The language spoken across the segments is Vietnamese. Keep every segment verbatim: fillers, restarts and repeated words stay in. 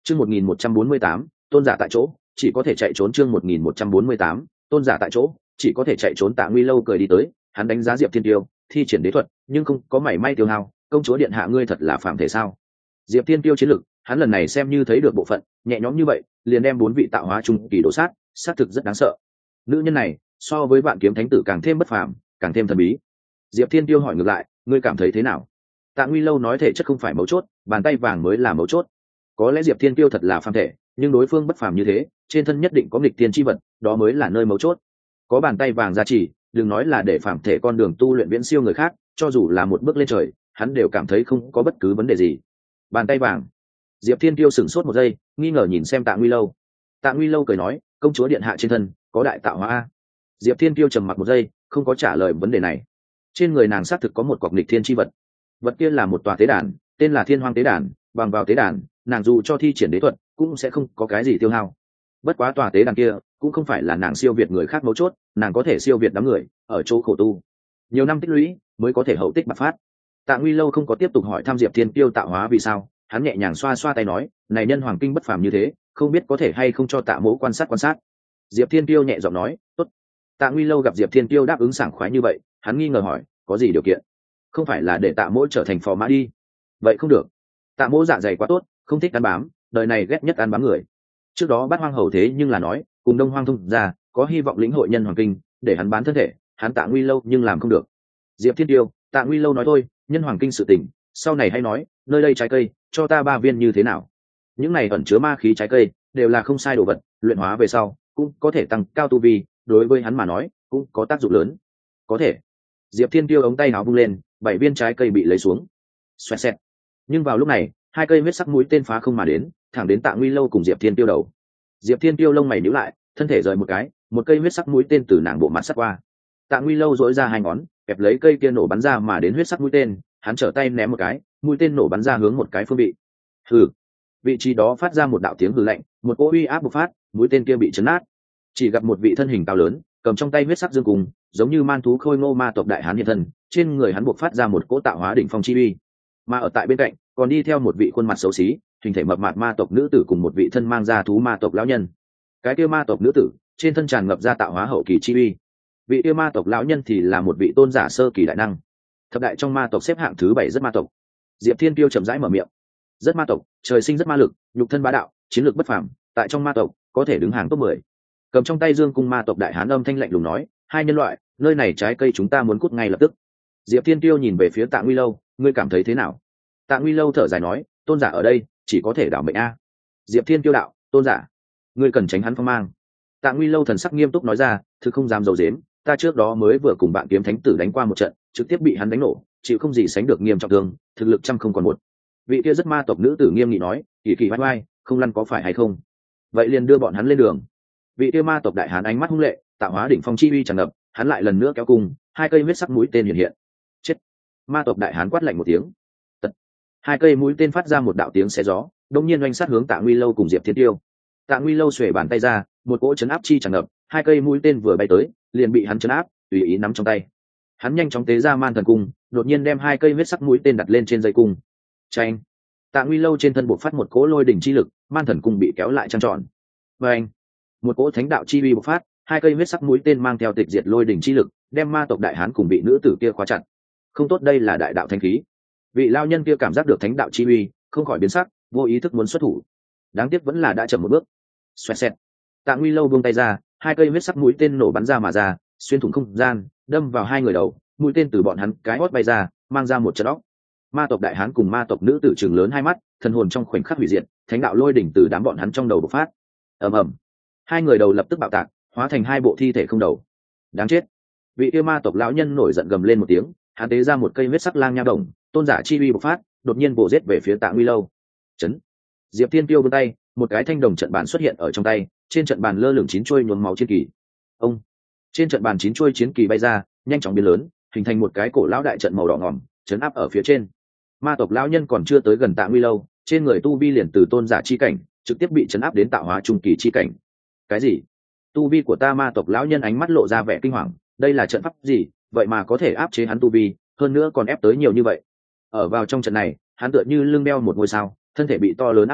Chương một nghìn một trăm bốn mươi tám, tôn giả tại chỗ, chỉ có thể chạy trốn. Chương một nghìn một trăm bốn mươi tám, tôn giả tại chỗ, chỉ có thể chạy trốn. Tạ Nguy Lâu cười đi tới, hắn đánh giá Diệp Thiên Tiêu, thi triển đế thuật, nhưng không có mảy may tiêu hao. Công chúa điện hạ, ngươi thật là phàm thể sao? Diệp Thiên Tiêu chiến lực, hắn lần này xem như thấy được bộ phận, nhẹ nhõm như vậy, liền đem bốn vị tạo hóa trung kỳ đổ sát, sát thực rất đáng sợ. Nữ nhân này, so với Vạn Kiếm Thánh tử càng thêm bất phàm, càng thêm thần bí. Diệp Thiên Tiêu hỏi ngược lại, ngươi cảm thấy thế nào? Tạ Nguy Lâu nói thể chất không phải mấu chốt, bàn tay vàng mới là mấu chốt. Có lẽ Diệp Thiên Tiêu thật là phàm thể, nhưng đối phương bất phàm như thế, trên thân nhất định có nghịch tiên chi vật, đó mới là nơi mấu chốt. Có bàn tay vàng gia trì, đừng nói là để phàm thể con đường tu luyện viễn siêu người khác, cho dù là một bước lên trời, hắn đều cảm thấy không có bất cứ vấn đề gì. Bàn tay vàng. Diệp Thiên Tiêu sửng sốt một giây, nghi ngờ nhìn xem Tạ Nguy Lâu. Tạ Nguy Lâu cười nói, công chúa điện hạ trên thân có đại tạo hóa a. Diệp Thiên Tiêu trầm mặc một giây, không có trả lời vấn đề này. Trên người nàng xác thực có một cọc nghịch thiên chi vật, vật kia là một tòa tế đàn, tên là Thiên Hoang tế đàn. Bằng vào tế đàn, nàng dù cho thi triển đế thuật cũng sẽ không có cái gì tiêu hao. Bất quá tòa tế đàn kia cũng không phải là nàng siêu việt người khác mấu chốt, nàng có thể siêu việt đám người ở chỗ khổ tu, nhiều năm tích lũy mới có thể hậu tích bạc phát. Tạ Nguy Lâu không có tiếp tục hỏi thăm Diệp Thiên Tiêu tạo hóa vì sao, hắn nhẹ nhàng xoa xoa tay nói, này nhân hoàng kinh bất phàm như thế, không biết có thể hay không cho Tạ mỗ quan sát quan sát. Diệp Thiên Tiêu nhẹ giọng nói, tốt. Tạ Nguy Lâu gặp Diệp Thiên Tiêu đáp ứng sảng khoái như vậy, hắn nghi ngờ hỏi, có gì điều kiện? Không phải là để Tạ mỗ trở thành phò mã đi? Vậy không được. Tạ mỗ dạ dày quá tốt, không thích ăn bám, đời này ghét nhất ăn bám người. Trước đó Bát Hoang hầu thế nhưng là nói, cùng Đông Hoang thông ra, có hy vọng lĩnh hội nhân hoàng kinh, để hắn bán thân thể, hắn Tạ Nguy Lâu nhưng làm không được. Diệp Thiên Tiêu, Tạ Nguy Lâu nói thôi, nhân hoàng kinh sự tình, sau này hay nói, nơi đây trái cây, cho ta ba viên như thế nào? Những này ẩn chứa ma khí trái cây, đều là không sai đồ vật, luyện hóa về sau, cũng có thể tăng cao tu vi, đối với hắn mà nói, cũng có tác dụng lớn. Có thể. Diệp Thiên Tiêu ống tay áo vung lên, bảy viên trái cây bị lấy xuống. Xoẹt xẹt. Nhưng vào lúc này, hai cây huyết sắc mũi tên phá không mà đến, thẳng đến Tạ Nguy Lâu cùng Diệp Thiên Tiêu đầu. Diệp Thiên Tiêu lông mày nhíu lại, thân thể rời một cái, một cây huyết sắc mũi tên từ nàng bộ mặt sắt qua. Tạ Nguy Lâu duỗi ra hai ngón, kẹp lấy cây kia nổ bắn ra mà đến huyết sắc mũi tên, hắn trở tay ném một cái, mũi tên nổ bắn ra hướng một cái phương vị. Hừ. Vị trí đó phát ra một đạo tiếng hừ lạnh, một cỗ uy áp bộc phát, mũi tên kia bị chấn nát. Chỉ gặp một vị thân hình cao lớn, cầm trong tay huyết sắc dương cùng, giống như man thú khôi ngô ma tộc đại hán hiện thân, trên người hắn bộc phát ra một cỗ tạo hóa đỉnh phong chi uy. Mà ở tại bên cạnh, còn đi theo một vị khuôn mặt xấu xí, hình thể mập mạp ma tộc nữ tử cùng một vị thân mang ra thú ma tộc lão nhân. Cái kia ma tộc nữ tử, trên thân tràn ngập ra tạo hóa hậu kỳ chi uy. Vị kia ma tộc lão nhân thì là một vị tôn giả sơ kỳ đại năng. Thập đại trong ma tộc xếp hạng thứ bảy rất ma tộc. Diệp Thiên Tiêu chậm rãi mở miệng. Rất ma tộc, trời sinh rất ma lực, nhục thân bá đạo, chiến lược bất phàm, tại trong ma tộc có thể đứng hàng top mười. Cầm trong tay dương cung ma tộc đại hán âm thanh lạnh lùng nói, hai nhân loại, nơi này trái cây chúng ta muốn cút ngay lập tức. Diệp Thiên Tiêu nhìn về phía Tạ Nguy Lâu, ngươi cảm thấy thế nào? Tạ Nguy Lâu thở dài nói, tôn giả ở đây chỉ có thể đảo mệnh a. Diệp Thiên Tiêu đạo, tôn giả, ngươi cần tránh hắn phong mang. Tạ Nguy Lâu thần sắc nghiêm túc nói ra, thực không dám dầu dếm, ta trước đó mới vừa cùng bạn kiếm thánh tử đánh qua một trận, trực tiếp bị hắn đánh nổ, chịu không gì sánh được nghiêm trọng thương, thực lực trăm không còn một. Vị kia rất ma tộc nữ tử nghiêm nghị nói, kỳ kỳ vai vai, không lăn có phải hay không? Vậy liền đưa bọn hắn lên đường. Vị kia ma tộc đại hán ánh mắt hung lệ, tạo hóa đỉnh phong chi uy tràn ngập, hắn lại lần nữa kéo cung, hai cây huyết sắc mũi tên hiện hiện. Chết! Ma tộc đại hán quát lạnh một tiếng. Tật. Hai cây mũi tên phát ra một đạo tiếng xé gió, đông nhiên oanh sát hướng Tạ Nguy Lâu cùng Diệp Thiên Tiêu. Tạ Nguy Lâu xuề bàn tay ra, một cỗ chấn áp chi tràn ngập, hai cây mũi tên vừa bay tới, liền bị hắn chấn áp, tùy ý nắm trong tay. Hắn nhanh chóng tế ra man thần cung, đột nhiên đem hai cây huyết sắc mũi tên đặt lên trên dây cung. Chanh! Tạ Nguy Lâu trên thân bộc phát một cỗ lôi đỉnh chi lực, man thần cung bị kéo lại trăng tròn. Và anh, một cỗ thánh đạo chi uy bộc phát, hai cây huyết sắc mũi tên mang theo tịch diệt lôi đỉnh chi lực, đem ma tộc đại hán cùng bị nữ tử kia khóa chặt. Không tốt, đây là đại đạo thánh khí. Vị lao nhân kia cảm giác được thánh đạo chi uy, không khỏi biến sắc, vô ý thức muốn xuất thủ. Đáng tiếc vẫn là đã chậm một bước. Xoẹt xẹt. Tạ Nguy Lâu buông tay ra, hai cây huyết sắc mũi tên nổ bắn ra mà ra, xuyên thủng không gian, đâm vào hai người đầu, mũi tên từ bọn hắn cái hót bay ra, mang ra một trận óc. Ma tộc đại hán cùng ma tộc nữ tử trừng lớn hai mắt, thần hồn trong khoảnh khắc hủy diệt, thánh đạo lôi đỉnh từ đám bọn hắn trong đầu bộc phát. Ầm ầm. Hai người đầu lập tức bạo tạc, hóa thành hai bộ thi thể không đầu. Đáng chết. Vị kia ma tộc lão nhân nổi giận gầm lên một tiếng, hắn tế ra một cây huyết sắc lang nha đồng, tôn giả chi uy bộc phát, đột nhiên bổ giết về phía Tạ Nguy Lâu. Chấn. Diệp Thiên Tiêu vươn tay, một cái thanh đồng trận bàn xuất hiện ở trong tay, trên trận bàn lơ lửng chín chuôi nhuốm máu chiến kỳ. Ông. Trên trận bàn chín chuôi chiến kỳ bay ra, nhanh chóng biến lớn, hình thành một cái cổ lão đại trận màu đỏ ngòm, chấn áp ở phía trên. Ma tộc lão nhân còn chưa tới gần Tạ Nguy Lâu, trên người tu vi liền từ tôn giả chi cảnh trực tiếp bị chấn áp đến tạo hóa trung kỳ chi cảnh. Cái gì? Tu vi của ta? Ma tộc lão nhân ánh mắt lộ ra vẻ kinh hoàng, đây là trận pháp gì, vậy mà có thể áp chế hắn tu vi, hơn nữa còn ép tới nhiều như vậy. Ở vào trong trận này, hắn tựa như lưng đeo một ngôi sao, thân thể bị to lớn áp chế,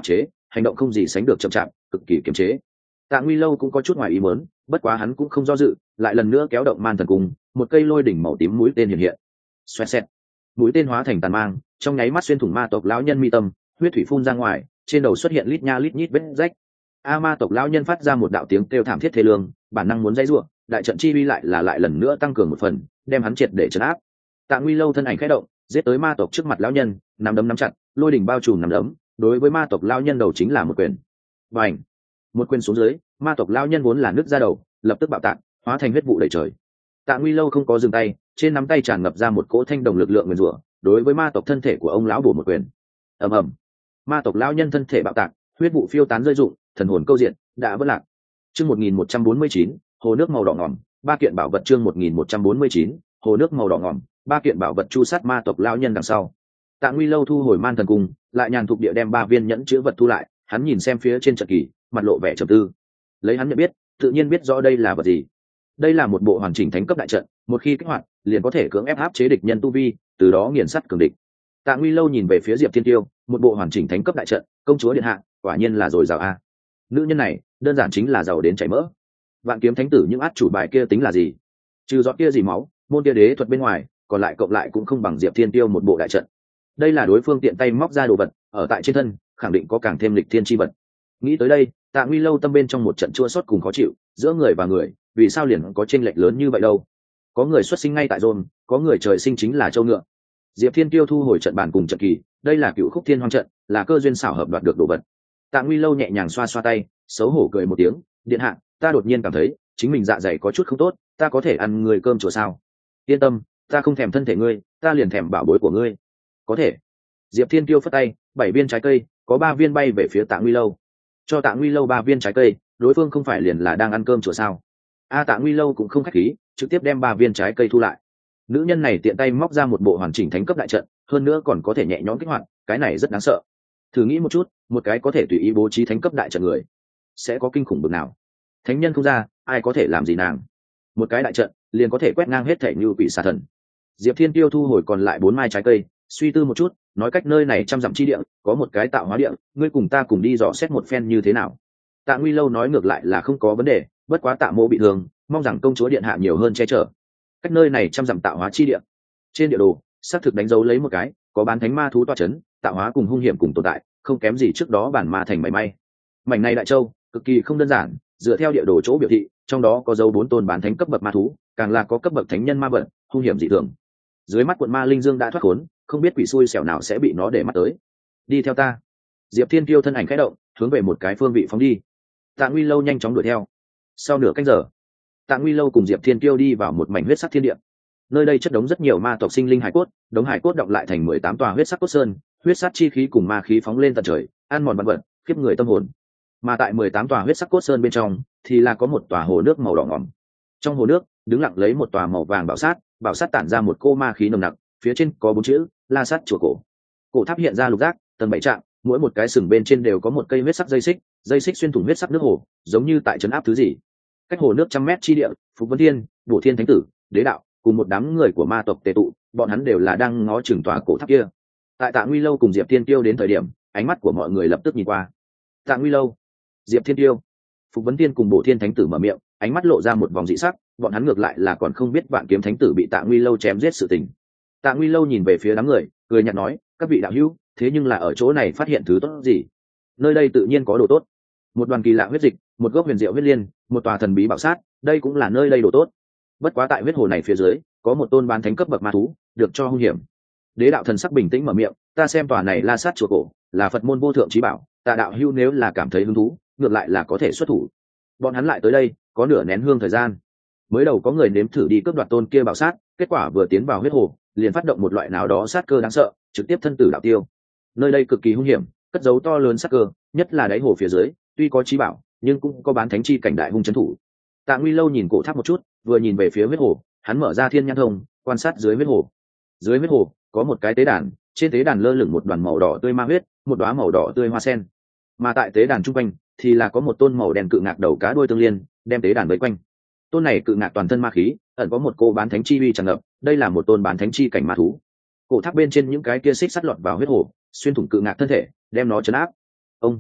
hành động không gì sánh được chậm chạp, cực kỳ kiềm chế. Tạ Nguy Lâu cũng có chút ngoài ý muốn, bất quá hắn cũng không do dự, lại lần nữa kéo động man thần cung, một cây lôi đỉnh màu tím mũi tên hiện hiện. Xoẹt xẹt, mũi tên hóa thành tàn mang, trong nháy mắt xuyên thủng ma tộc lão nhân mi tâm, huyết thủy phun ra ngoài, trên đầu xuất hiện lít nha lít nhít vết rách. A ma tộc lão nhân phát ra một đạo tiếng kêu thảm thiết thê lương, bản năng muốn dãy rủa, đại trận chi uy lại là lại lần nữa tăng cường một phần, đem hắn triệt để trấn áp. Tạ Nguy Lâu thân ảnh khẽ động, giết tới ma tộc trước mặt lão nhân, nắm đấm nắm chặt, lôi đỉnh bao trùm nắm đấm, đối với ma tộc lão nhân đầu chính là một quyền. Bành! Một quyền xuống dưới, ma tộc lão nhân vốn là nứt ra đầu, lập tức bạo tạc, hóa thành huyết vụ đầy trời. Tạ Nguy Lâu không có dừng tay, trên nắm tay tràn ngập ra một cỗ thanh đồng lực lượng nguyên rủa, đối với ma tộc thân thể của ông lão bổ một quyền. Ầm ầm! Ma tộc lão nhân thân thể bạo tạc, huyết vụ phiêu tán rơi rụng, thần hồn câu diện, đã vỡ lạc. Chương một nghìn một trăm bốn mươi chín, hồ nước màu đỏ ngòm, ba kiện bảo vật. Chương một nghìn một trăm bốn mươi chín, hồ nước màu đỏ ngòm, ba kiện bảo vật. Chu sát ma tộc lão nhân đằng sau, Tạ Nguy Lâu thu hồi man thần cung, lại nhàn thục địa đem ba viên nhẫn chứa vật thu lại. Hắn nhìn xem phía trên trận kỳ, mặt lộ vẻ trầm tư. Lấy hắn nhận biết, tự nhiên biết rõ đây là vật gì. Đây là một bộ hoàn chỉnh thánh cấp đại trận, một khi kích hoạt, liền có thể cưỡng ép áp chế địch nhân tu vi, từ đó nghiền sắt cường địch. Tạ Nguy Lâu nhìn về phía Diệp Thiên Tiêu, một bộ hoàn chỉnh thánh cấp đại trận, công chúa điện hạ, quả nhiên là dồi dào a. Nữ nhân này, đơn giản chính là giàu đến chảy mỡ. Vạn kiếm thánh tử những át chủ bài kia tính là gì? Trừ giọt kia gì máu, môn kia đế thuật bên ngoài, còn lại cộng lại cũng không bằng Diệp Thiên Tiêu một bộ đại trận. Đây là đối phương tiện tay móc ra đồ vật, ở tại trên thân, khẳng định có càng thêm lịch thiên chi vật. Nghĩ tới đây, Tạ Nguy Lâu tâm bên trong một trận chua xót cùng khó chịu, giữa người và người, vì sao liền có chênh lệch lớn như vậy đâu? Có người xuất sinh ngay tại Rome, có người trời sinh chính là châu ngựa. Diệp Thiên Tiêu thu hồi trận bàn cùng trận kỳ, đây là Cựu Khúc Thiên Hoang trận, là cơ duyên xảo hợp đoạt được đồ vật. Tạ Nguy Lâu nhẹ nhàng xoa xoa tay, xấu hổ cười một tiếng, điện hạ, ta đột nhiên cảm thấy chính mình dạ dày có chút không tốt, ta có thể ăn người cơm chùa sao? Yên tâm, ta không thèm thân thể ngươi, ta liền thèm bảo bối của ngươi. Có thể. Diệp Thiên Tiêu phất tay, bảy viên trái cây, có ba viên bay về phía Tạ Nguy Lâu. Cho Tạ Nguy Lâu ba viên trái cây, đối phương không phải liền là đang ăn cơm chùa sao? A Tạ Nguy Lâu cũng không khách khí, trực tiếp đem ba viên trái cây thu lại. Nữ nhân này tiện tay móc ra một bộ hoàn chỉnh thánh cấp đại trận, hơn nữa còn có thể nhẹ nhõm kích hoạt, cái này rất đáng sợ. Thử nghĩ một chút, một cái có thể tùy ý bố trí thánh cấp đại trận người, sẽ có kinh khủng bực nào? Thánh nhân không ra, ai có thể làm gì nàng? Một cái đại trận, liền có thể quét ngang hết thể như quỷ xà thần. Diệp Thiên Tiêu thu hồi còn lại bốn mai trái cây, suy tư một chút, nói cách nơi này trăm dặm chi địa, có một cái tạo hóa địa, ngươi cùng ta cùng đi dò xét một phen như thế nào? Tạ Nguy Lâu nói ngược lại là không có vấn đề, bất quá Tạ Mộ bị thương, mong rằng công chúa điện hạ nhiều hơn che chở. Cách nơi này trăm dặm tạo hóa chi địa, trên địa đồ xác thực đánh dấu lấy một cái, có bán thánh ma thú toa chấn, tạo hóa cùng hung hiểm cùng tồn tại, không kém gì trước đó bản ma thành mảy may. Mảnh này đại châu cực kỳ không đơn giản, dựa theo địa đồ chỗ biểu thị, trong đó có dấu bốn tôn bán thánh cấp bậc ma thú, càng là có cấp bậc thánh nhân ma vật, hung hiểm dị thường. Dưới mắt quận ma linh dương đã thoát khốn, không biết quỷ xui xẻo nào sẽ bị nó để mắt tới. Đi theo ta. Diệp Thiên Tiêu thân ảnh khẽ động, hướng về một cái phương vị phóng đi. Tạ Nguy Lâu nhanh chóng đuổi theo. Sau nửa canh giờ, Tạ Nguy Lâu cùng Diệp Thiên Tiêu đi vào một mảnh huyết sắc thiên địa. Nơi đây chất đống rất nhiều ma tộc sinh linh hải cốt, đống hải cốt đọng lại thành mười tám tòa huyết sắc cốt sơn, huyết sắc chi khí cùng ma khí phóng lên tận trời, ăn mòn vạn vật, khiếp người tâm hồn. Mà tại mười tám tòa huyết sắc cốt sơn bên trong, thì là có một tòa hồ nước màu đỏ ngòm. Trong hồ nước, đứng lặng lấy một tòa màu vàng bảo sát, bảo sát tản ra một cô ma khí nồng nặc, phía trên có bốn chữ: La Sát chùa cổ. Cổ tháp hiện ra lục giác, tầng bảy trạng, mỗi một cái sừng bên trên đều có một cây huyết sắc dây xích, dây xích xuyên thủng huyết sắc nước hồ, giống như tại trấn áp thứ gì. Cách hồ nước trăm mét chi địa, Phục Vân Thiên, Bổ Thiên Thánh Tử, Đế Đạo cùng một đám người của ma tộc tề tụ, bọn hắn đều là đang ngó chừng tòa cổ tháp kia. Tại Tạ Nguy Lâu cùng Diệp Thiên Tiêu đến thời điểm, ánh mắt của mọi người lập tức nhìn qua. Tạ Nguy Lâu, Diệp Thiên Tiêu, Phục Vấn Thiên cùng Bổ Thiên Thánh Tử mở miệng, ánh mắt lộ ra một vòng dị sắc, bọn hắn ngược lại là còn không biết Vạn Kiếm Thánh Tử bị Tạ Nguy Lâu chém giết sự tình. Tạ Nguy Lâu nhìn về phía đám người, cười nhạt nói: "Các vị đạo hữu, thế nhưng là ở chỗ này phát hiện thứ tốt gì? Nơi đây tự nhiên có đồ tốt. Một đoàn kỳ lạ huyết dịch, một gốc huyền diệu huyết liên, một tòa thần bí bảo sát, đây cũng là nơi đây đồ tốt. Bất quá tại huyết hồ này phía dưới, có một tôn bán thánh cấp bậc ma thú, được cho hung hiểm." Đế Đạo thần sắc bình tĩnh mở miệng: "Ta xem tòa này La Sát chùa cổ, là Phật môn vô thượng chí bảo, Tạ đạo hữu nếu là cảm thấy hứng thú, ngược lại là có thể xuất thủ." Bọn hắn lại tới đây, có nửa nén hương thời gian. Mới đầu có người nếm thử đi cướp đoạt tôn kia bảo sát, kết quả vừa tiến vào huyết hồ, liền phát động một loại nào đó sát cơ đáng sợ, trực tiếp thân tử đạo tiêu. Nơi đây cực kỳ hung hiểm, cất giấu to lớn sát cơ, nhất là đáy hồ phía dưới, tuy có chí bảo, nhưng cũng có bán thánh chi cảnh đại hung trấn thủ. Tạ Nguy Lâu nhìn cổ tháp một chút, vừa nhìn về phía huyết hồ, hắn mở ra thiên nhãn thông, quan sát dưới huyết hồ. Dưới huyết hồ có một cái tế đàn, trên tế đàn lơ lửng một đoàn màu đỏ tươi ma huyết, một đóa màu đỏ tươi hoa sen. Mà tại tế đàn trung quanh thì là có một tôn màu đen cự ngạc đầu cá đuôi tương liên, đem tế đàn vây quanh. Tôn này cự ngạc toàn thân ma khí, ẩn có một cô bán thánh chi uy tràn ngập, đây là một tôn bán thánh chi cảnh ma thú. Cổ tháp bên trên những cái kia xích sắt lọt vào huyết hồ, xuyên thủng cự ngạc thân thể, đem nó trấn áp. Ông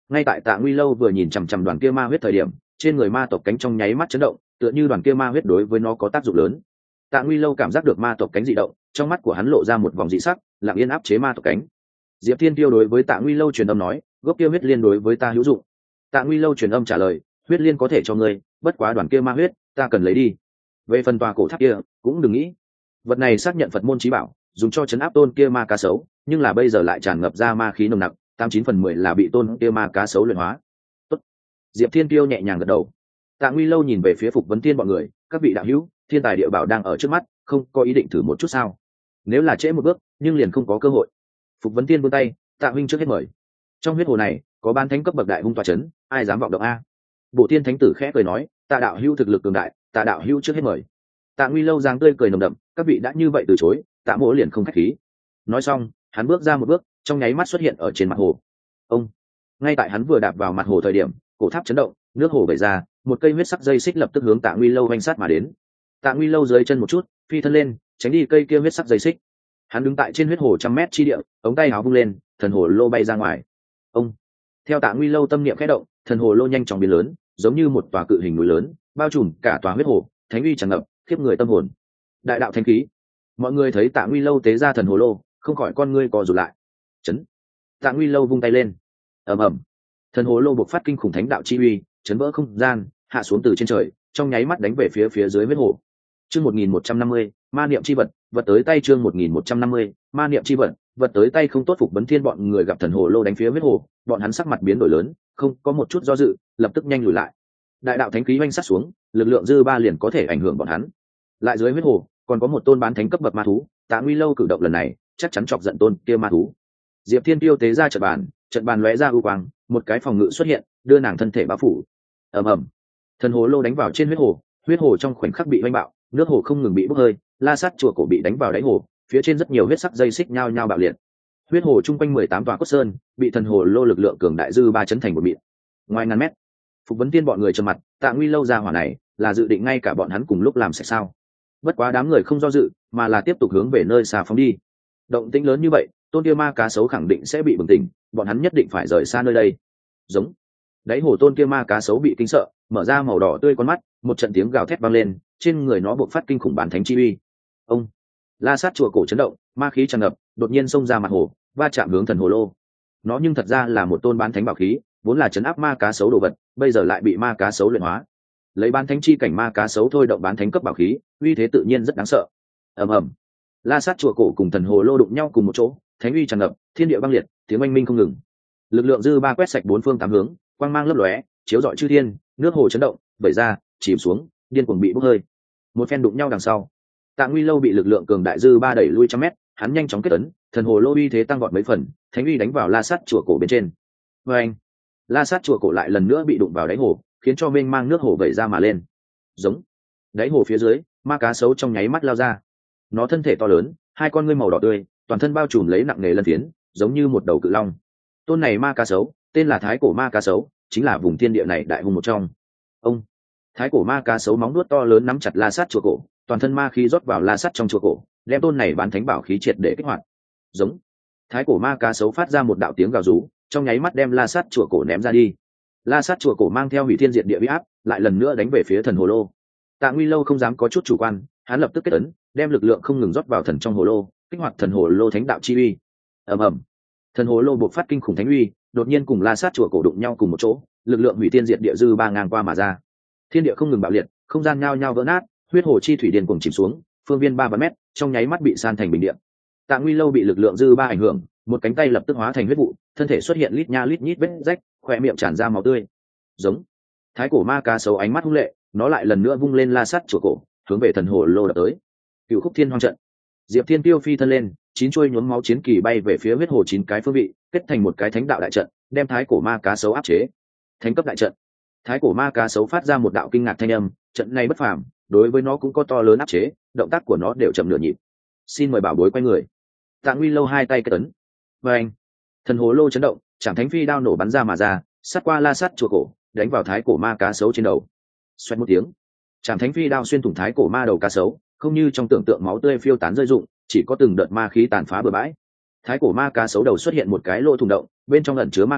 Ngay tại Tạ Nguy Lâu vừa nhìn chằm chằm đoàn kia ma huyết thời điểm, trên người ma tộc cánh trong nháy mắt chấn động, tựa như đoàn kia ma huyết đối với nó có tác dụng lớn. Tạ Nguy Lâu cảm giác được ma tộc cánh dị động, trong mắt của hắn lộ ra một vòng dị sắc, lặng yên áp chế ma tộc cánh. Diệp Thiên Tiêu đối với Tạ Nguy Lâu truyền âm nói, gốc kia huyết liên đối với ta hữu dụng. Tạ Nguy Lâu truyền âm trả lời, huyết liên có thể cho ngươi, bất quá đoàn kia ma huyết, ta cần lấy đi. Về phần tòa cổ tháp kia, cũng đừng nghĩ. Vật này xác nhận Phật môn chí bảo, dùng cho chấn áp tôn kia ma cá sấu, nhưng là bây giờ lại tràn ngập ra ma khí nồng nặc, tám chín phần mười là bị tôn kia ma cá sấu luyện hóa. Tốt. Diệp Thiên Tiêu nhẹ nhàng gật đầu. Tạ Nguy Lâu nhìn về phía Phục Vấn Tiên bọn người, các vị đạo hữu, thiên tài địa bảo đang ở trước mắt, không có ý định thử một chút sao? Nếu là trễ một bước, nhưng liền không có cơ hội. Phục Vấn Tiên vươn tay, Tạ huynh trước hết mời. Trong huyết hồ này, có ban thánh cấp bậc đại hung tọa chấn, ai dám vọng động a? Bộ Tiên Thánh tử khẽ cười nói, Tạ đạo hữu thực lực cường đại, Tạ đạo hữu trước hết mời. Tạ Nguy Lâu dáng tươi cười nồng đậm, các vị đã như vậy từ chối, Tạ mỗ liền không khách khí. Nói xong, hắn bước ra một bước, trong nháy mắt xuất hiện ở trên mặt hồ. Ông, ngay tại hắn vừa đạp vào mặt hồ thời điểm, cổ tháp chấn động, nước hồ vẩy ra, một cây huyết sắc dây xích lập tức hướng Tạ Nguy Lâu vành sát mà đến. Tạ Nguy Lâu dưới chân một chút, phi thân lên, tránh đi cây kia huyết sắc dây xích. Hắn đứng tại trên huyết hồ trăm mét chi địa, ống tay áo vung lên, thần hồ lô bay ra ngoài. Ông, theo Tạ Nguy Lâu tâm niệm khẽ động, thần hồ lô nhanh chóng biến lớn, giống như một tòa cự hình núi lớn, bao trùm cả tòa huyết hồ, thánh uy tràn ngập, khiếp người tâm hồn. Đại đạo thánh khí. Mọi người thấy Tạ Nguy Lâu tế ra thần hồ lô, không khỏi con ngươi co rụt lại. Chấn. Tạ Nguy Lâu vung tay lên. Ầm ầm. Thần hồ lô bộc phát kinh khủng thánh đạo chi uy, chấn vỡ không gian, hạ xuống từ trên trời, trong nháy mắt đánh về phía phía dưới huyết hồ. Chương một nghìn một trăm năm mươi, ma niệm chi vật, vật tới tay chương một nghìn một trăm năm mươi, ma niệm chi vật, vật tới tay không tốt. Phục Vấn Thiên bọn người gặp thần hồ lô đánh phía huyết hồ, bọn hắn sắc mặt biến đổi lớn, không có một chút do dự, lập tức nhanh lùi lại. Đại đạo thánh khí oanh sát xuống, lực lượng dư ba liền có thể ảnh hưởng bọn hắn. Lại dưới huyết hồ, còn có một tôn bán thánh cấp bậc ma thú, Tạ Nguy Lâu cử động lần này, chắc chắn chọc giận tôn kia ma thú. Diệp Thiên Tiêu tế ra trận bàn, trận bàn lóe ra u quang, một cái phòng ngự xuất hiện, đưa nàng thân thể bao phủ. Ầm ầm. Thần hồ lô đánh vào trên huyết hồ, huyết hồ trong khoảnh khắc bị oanh bạo, nước hồ không ngừng bị bốc hơi, la sát chùa cổ bị đánh vào đáy hồ, phía trên rất nhiều huyết sắc dây xích nhao nhao bạo liệt. Huyết hồ chung quanh mười tám tòa cốt sơn, bị thần hồ lô lực lượng cường đại dư ba chấn thành một mịn. Ngoài ngàn mét, Phục Vấn Tiên bọn người trầm mặt, Tạ Nguy Lâu ra hỏa này, là dự định ngay cả bọn hắn cùng lúc làm sạch sao? Bất quá đám người không do dự, mà là tiếp tục hướng về nơi xa phóng đi. Động tĩnh lớn như vậy, tôn kia ma cá sấu khẳng định sẽ bị bừng tỉnh, bọn hắn nhất định phải rời xa nơi đây. Giống. Đáy hồ tôn kia ma cá sấu bị kinh sợ, mở ra màu đỏ tươi con mắt, một trận tiếng gào thét vang lên, trên người nó bộc phát kinh khủng bản thánh chi uy. Ông. La sát chùa cổ chấn động, ma khí tràn ngập, đột nhiên xông ra mặt hồ, va chạm hướng thần hồ lô. Nó nhưng thật ra là một tôn bán thánh bảo khí, vốn là chấn áp ma cá sấu đồ vật, bây giờ lại bị ma cá sấu luyện hóa. Lấy bán thánh chi cảnh ma cá sấu thôi động bán thánh cấp bảo khí, uy thế tự nhiên rất đáng sợ. Ầm ầm. La sát chùa cổ cùng thần hồ lô đụng nhau cùng một chỗ, thánh uy tràn ngập, thiên địa băng liệt, tiếng oanh minh không ngừng. Lực lượng dư ba quét sạch bốn phương tám hướng, quang mang lấp lóe, chiếu rọi chư thiên, nước hồ chấn động, vẩy ra, chìm xuống, điên cuồng bị bốc hơi. Một phen đụng nhau đằng sau, Tạ Nguy Lâu bị lực lượng cường đại dư ba đẩy lui trăm mét, hắn nhanh chóng kết ấn, thần hồ lô uy thế tăng vọt mấy phần, thánh uy đánh vào la sát chùa cổ bên trên. Và anh, la sát chùa cổ lại lần nữa bị đụng vào đáy hồ, khiến cho mênh mang nước hồ vẩy ra mà lên. Giống. Đáy hồ phía dưới, ma cá sấu trong nháy mắt lao ra. Nó thân thể to lớn, hai con ngươi màu đỏ tươi, toàn thân bao trùm lấy nặng nề lân phiến, giống như một đầu cự long. Tôn này ma cá sấu, tên là Thái cổ ma cá sấu, chính là vùng thiên địa này đại hung một trong. Ông. Thái cổ ma cá sấu móng vuốt to lớn nắm chặt la sát chùa cổ, toàn thân ma khí rót vào la sát trong chùa cổ, đem tôn này bán thánh bảo khí triệt để kích hoạt. Giống. Thái cổ ma cá sấu phát ra một đạo tiếng gào rú, trong nháy mắt đem la sát chùa cổ ném ra đi. La sát chùa cổ mang theo hủy thiên diệt địa uy áp, lại lần nữa đánh về phía thần hồ lô. Tạ Nguy Lâu không dám có chút chủ quan, hắn lập tức kết ấn, đem lực lượng không ngừng rót vào thần trong hồ lô, kích hoạt thần hồ lô thánh đạo chi uy. Ầm ầm. Thần hồ lô bộc phát kinh khủng thánh uy, đột nhiên cùng la sát chùa cổ đụng nhau cùng một chỗ, lực lượng hủy thiên diệt địa dư ba ngang qua mà ra. Thiên địa không ngừng bạo liệt, không gian nhao nhao vỡ nát, huyết hồ chi thủy điên cuồng chìm xuống, phương viên ba vạn mét, trong nháy mắt bị san thành bình địa. Tạ Nguy Lâu bị lực lượng dư ba ảnh hưởng, một cánh tay lập tức hóa thành huyết vụ, thân thể xuất hiện lít nha lít nhít vết rách, khóe miệng tràn ra máu tươi. Giống. Thái cổ ma cá sấu ánh mắt hung lệ, nó lại lần nữa vung lên la sắt chùa cổ, hướng về thần hồ lô đập tới. Cựu khúc thiên hoang trận. Diệp Thiên Tiêu phi thân lên, chín chuôi nhuốm máu chiến kỳ bay về phía huyết hồ chín cái phương vị, kết thành một cái thánh đạo đại trận, đem thái cổ ma cá sấu áp chế. Thánh cấp đại trận. Thái cổ ma cá sấu phát ra một đạo kinh ngạc thanh âm, trận này bất phàm, đối với nó cũng có to lớn áp chế, động tác của nó đều chậm nửa nhịp. Xin mời bảo bối quay người. Tạ Nguy Lâu hai tay kết ấn. Và anh, thần hồ lô chấn động, Trảm Thánh Phi đao nổ bắn ra mà ra, sát qua la sắt chùa cổ, đánh vào thái cổ ma cá sấu trên đầu. Xoẹt một tiếng, Trảm Thánh Phi đao xuyên thủng thái cổ ma đầu cá sấu, không như trong tưởng tượng máu tươi phiêu tán rơi rụng, chỉ có từng đợt ma khí tàn phá bừa bãi. Thái cổ ma cá sấu đầu xuất hiện một cái lỗ thủng động, bên trong ẩn chứa ma khí,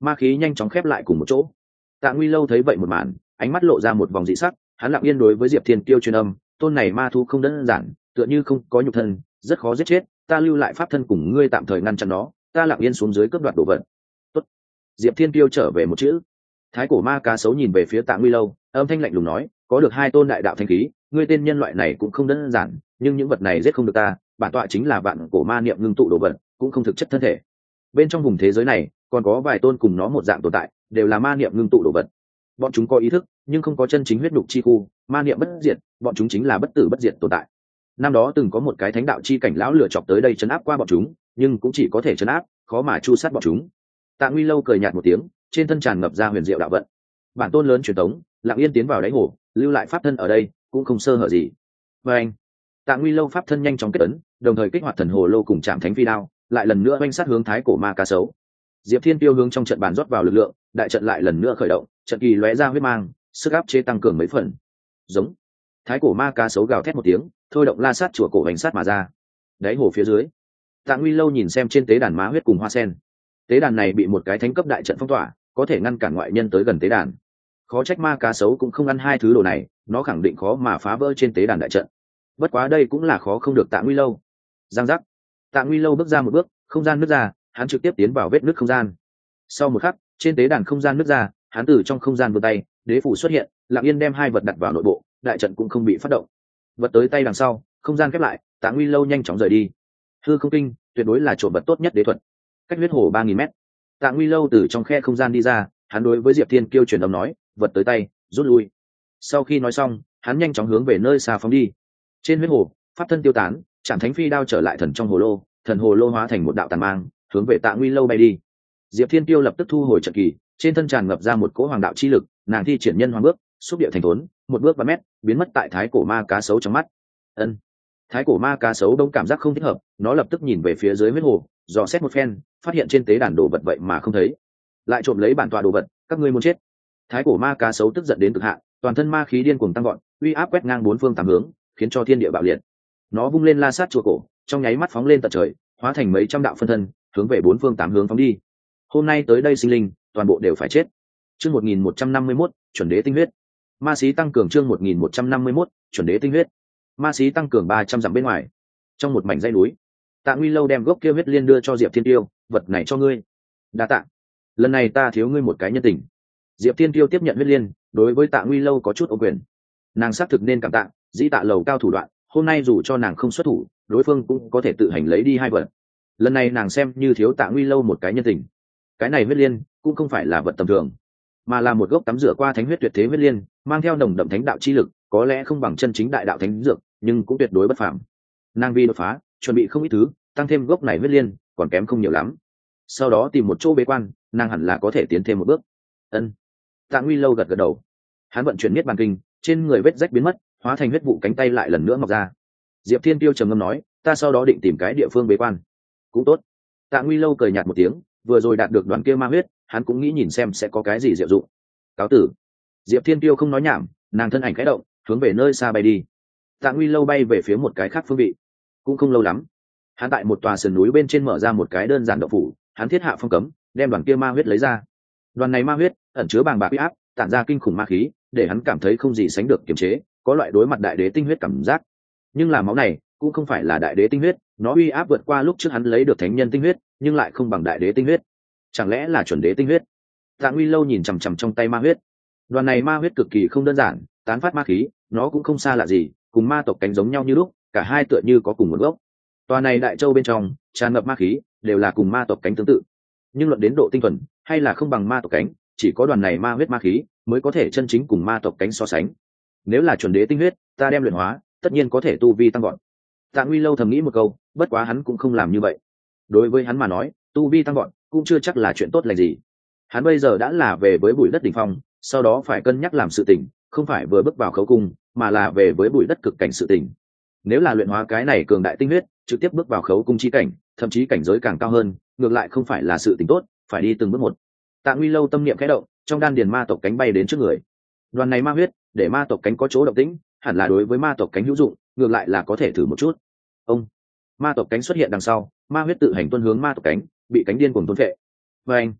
ma khí nhanh chóng khép lại cùng một chỗ. Tạ Nguy Lâu thấy vậy một màn, ánh mắt lộ ra một vòng dị sắc, hắn lặng yên đối với Diệp Thiên Kiêu truyền âm, tôn này ma thu không đơn giản, tựa như không có nhục thân, rất khó giết chết, ta lưu lại pháp thân cùng ngươi tạm thời ngăn chặn nó, ta lặng yên xuống dưới cướp đoạt đồ vật. Tốt. Diệp Thiên Kiêu trở về một chữ. Thái cổ ma cá sấu nhìn về phía Tạ Nguy Lâu, âm thanh lạnh lùng nói, có được hai tôn đại đạo thanh khí, ngươi tên nhân loại này cũng không đơn giản, nhưng những vật này giết không được ta, bản tọa chính là vạn cổ ma niệm ngưng tụ đồ vật, cũng không thực chất thân thể. Bên trong vùng thế giới này, còn có vài tôn cùng nó một dạng tồn tại, đều là ma niệm ngưng tụ đồ vật. Bọn chúng có ý thức, nhưng không có chân chính huyết nhục chi khu, ma niệm bất diệt, bọn chúng chính là bất tử bất diệt tồn tại. Năm đó từng có một cái thánh đạo chi cảnh lão lửa chọc tới đây trấn áp qua bọn chúng, nhưng cũng chỉ có thể trấn áp, khó mà chu sát bọn chúng. Tạ Nguy Lâu cười nhạt một tiếng, trên thân tràn ngập ra huyền diệu đạo vận. Bản tôn lớn truyền thống, lặng yên tiến vào đáy hồ, lưu lại pháp thân ở đây, cũng không sơ hở gì. Và anh, Tạ Nguy Lâu pháp thân nhanh chóng kết ấn, đồng thời kích hoạt thần hồ lô cùng chạm thánh phi đao, lại lần nữa oanh sát hướng thái cổ ma cá sấu. Diệp Thiên Tiêu hướng trong trận bàn rót vào lực lượng, đại trận lại lần nữa khởi động, trận kỳ lóe ra huyết mang, sức áp chế tăng cường mấy phần. Giống. Thái cổ ma cá sấu gào thét một tiếng, thôi động la sát chùa cổ hành sát mà ra. Đáy hồ phía dưới, Tạ Nguy Lâu nhìn xem trên tế đàn ma huyết cùng hoa sen. Tế đàn này bị một cái thánh cấp đại trận phong tỏa, có thể ngăn cản ngoại nhân tới gần tế đàn. Khó trách ma cá sấu cũng không ăn hai thứ đồ này, nó khẳng định khó mà phá vỡ trên tế đàn đại trận. Bất quá đây cũng là khó không được Tạ Nguy Lâu. Giang giác. Tạ Nguy Lâu bước ra một bước, không gian nứt ra, hắn trực tiếp tiến vào vết nứt không gian. Sau một khắc, trên tế đàn không gian nứt ra, hắn từ trong không gian vươn tay, đế phủ xuất hiện, lặng yên đem hai vật đặt vào nội bộ, đại trận cũng không bị phát động. Vật tới tay đằng sau, không gian khép lại, Tạ Nguy Lâu nhanh chóng rời đi. Hư không kinh, tuyệt đối là trộm vật tốt nhất đế thuật. Cách huyết hồ ba nghìn mét. Tạ Nguy Lâu từ trong khe không gian đi ra, hắn đối với Diệp Thiên Kiêu truyền âm nói, vật tới tay, rút lui. Sau khi nói xong, hắn nhanh chóng hướng về nơi xa phóng đi. Trên huyết hồ, pháp thân tiêu tán, Trảm Thánh Phi đao trở lại thần trong hồ lô, thần hồ lô hóa thành một đạo tàn mang, hướng về Tạ Nguy Lâu bay đi. Diệp Thiên Kiêu lập tức thu hồi trận kỳ, trên thân tràn ngập ra một cỗ hoàng đạo chi lực, nàng thi triển nhân hoàng bước, xúc địa thành thốn, một bước ba mét, biến mất tại thái cổ ma cá sấu trong mắt. Ân. Thái cổ ma cá sấu đông cảm giác không thích hợp, nó lập tức nhìn về phía dưới huyết hồ, dò xét một phen, phát hiện trên tế đàn đồ vật vậy mà không thấy, lại trộm lấy bản tọa đồ vật, các ngươi muốn chết. Thái cổ ma cá sấu tức giận đến cực hạn, toàn thân ma khí điên cuồng tăng gọn, uy áp quét ngang bốn phương tám hướng, khiến cho thiên địa bạo liệt. Nó vung lên la sát chùa cổ, trong nháy mắt phóng lên tận trời, hóa thành mấy trăm đạo phân thân, hướng về bốn phương tám hướng phóng đi. Hôm nay tới đây sinh linh, toàn bộ đều phải chết. Chương một nghìn một trăm năm mươi mốt, chuẩn đế tinh huyết. Ma xí tăng cường chương một nghìn một trăm năm mươi mốt, chuẩn đế tinh huyết. Ma xí tăng cường ba trăm dặm bên ngoài. Trong một mảnh dãy núi, Tạ Nguy Lâu đem gốc kia huyết liên đưa cho Diệp Thiên Tiêu, vật này cho ngươi. Đa tạ. Lần này ta thiếu ngươi một cái nhân tình. Diệp Thiên Tiêu tiếp nhận huyết liên, đối với Tạ Nguy Lâu có chút ô quyền. Nàng xác thực nên cảm tạ, dĩ Tạ lầu cao thủ đoạn, hôm nay dù cho nàng không xuất thủ, đối phương cũng có thể tự hành lấy đi hai vật. Lần này nàng xem như thiếu Tạ Nguy Lâu một cái nhân tình. Cái này huyết liên cũng không phải là vật tầm thường, mà là một gốc tắm rửa qua thánh huyết tuyệt thế huyết liên, mang theo nồng đậm thánh đạo chi lực, có lẽ không bằng chân chính đại đạo thánh dược, nhưng cũng tuyệt đối bất phàm. Nàng vi đột phá, chuẩn bị không ít thứ, tăng thêm gốc này huyết liên, còn kém không nhiều lắm. Sau đó tìm một chỗ bế quan, nàng hẳn là có thể tiến thêm một bước. Ân. Tạ Nguy Lâu gật gật đầu. Hắn vận chuyển miết bàn kinh, trên người vết rách biến mất, hóa thành huyết vụ, cánh tay lại lần nữa mọc ra. Diệp Thiên Tiêu trầm ngâm nói, ta sau đó định tìm cái địa phương bế quan. Cũng tốt. Tạ Nguy Lâu cười nhạt một tiếng, vừa rồi đạt được đoàn kia ma huyết, hắn cũng nghĩ nhìn xem sẽ có cái gì diệu dụng. Cáo tử. Diệp Thiên Tiêu không nói nhảm, nàng thân ảnh khẽ động, hướng về nơi xa bay đi. Tạ Nguy Lâu bay về phía một cái khác phương vị. Cũng không lâu lắm, hắn tại một tòa sườn núi bên trên mở ra một cái đơn giản động phủ, hắn thiết hạ phong cấm, đem đoàn kia ma huyết lấy ra. Đoàn này ma huyết ẩn chứa bàng bạc uy áp, tản ra kinh khủng ma khí, để hắn cảm thấy không gì sánh được kiềm chế, có loại đối mặt đại đế tinh huyết cảm giác. Nhưng là máu này cũng không phải là đại đế tinh huyết, nó uy áp vượt qua lúc trước hắn lấy được thánh nhân tinh huyết, nhưng lại không bằng đại đế tinh huyết. Chẳng lẽ là chuẩn đế tinh huyết? Tạ Nguy Lâu nhìn chằm chằm trong tay ma huyết. Đoàn này ma huyết cực kỳ không đơn giản, tán phát ma khí, nó cũng không xa lạ gì, cùng ma tộc cánh giống nhau như lúc, cả hai tựa như có cùng một gốc. Tòa này đại châu bên trong tràn ngập ma khí, đều là cùng ma tộc cánh tương tự. Nhưng luận đến độ tinh thuần, hay là không bằng ma tộc cánh, chỉ có đoàn này ma huyết ma khí mới có thể chân chính cùng ma tộc cánh so sánh. Nếu là chuẩn đế tinh huyết, ta đem luyện hóa, tất nhiên có thể tu vi tăng gọn. Tạ Nguy Lâu thầm nghĩ một câu, bất quá hắn cũng không làm như vậy. Đối với hắn mà nói, tu vi tăng gọn cũng chưa chắc là chuyện tốt lành gì. Hắn bây giờ đã là về với bụi đất đỉnh phong, sau đó phải cân nhắc làm sự tỉnh, không phải vừa bước vào khấu cung, mà là về với bụi đất cực cảnh sự tỉnh. Nếu là luyện hóa cái này cường đại tinh huyết, trực tiếp bước vào khấu cung chi cảnh, thậm chí cảnh giới càng cao hơn, ngược lại không phải là sự tỉnh tốt, phải đi từng bước một. Tạ Nguy Lâu tâm niệm khẽ động, trong đan điền ma tộc cánh bay đến trước người. Đoàn này ma huyết, để ma tộc cánh có chỗ động tĩnh, hẳn là đối với ma tộc cánh hữu dụng, ngược lại là có thể thử một chút. Ông, ma tộc cánh xuất hiện đằng sau, ma huyết tự hành tuôn hướng ma tộc cánh, bị cánh điên cuồng tuôn phệ. Và anh,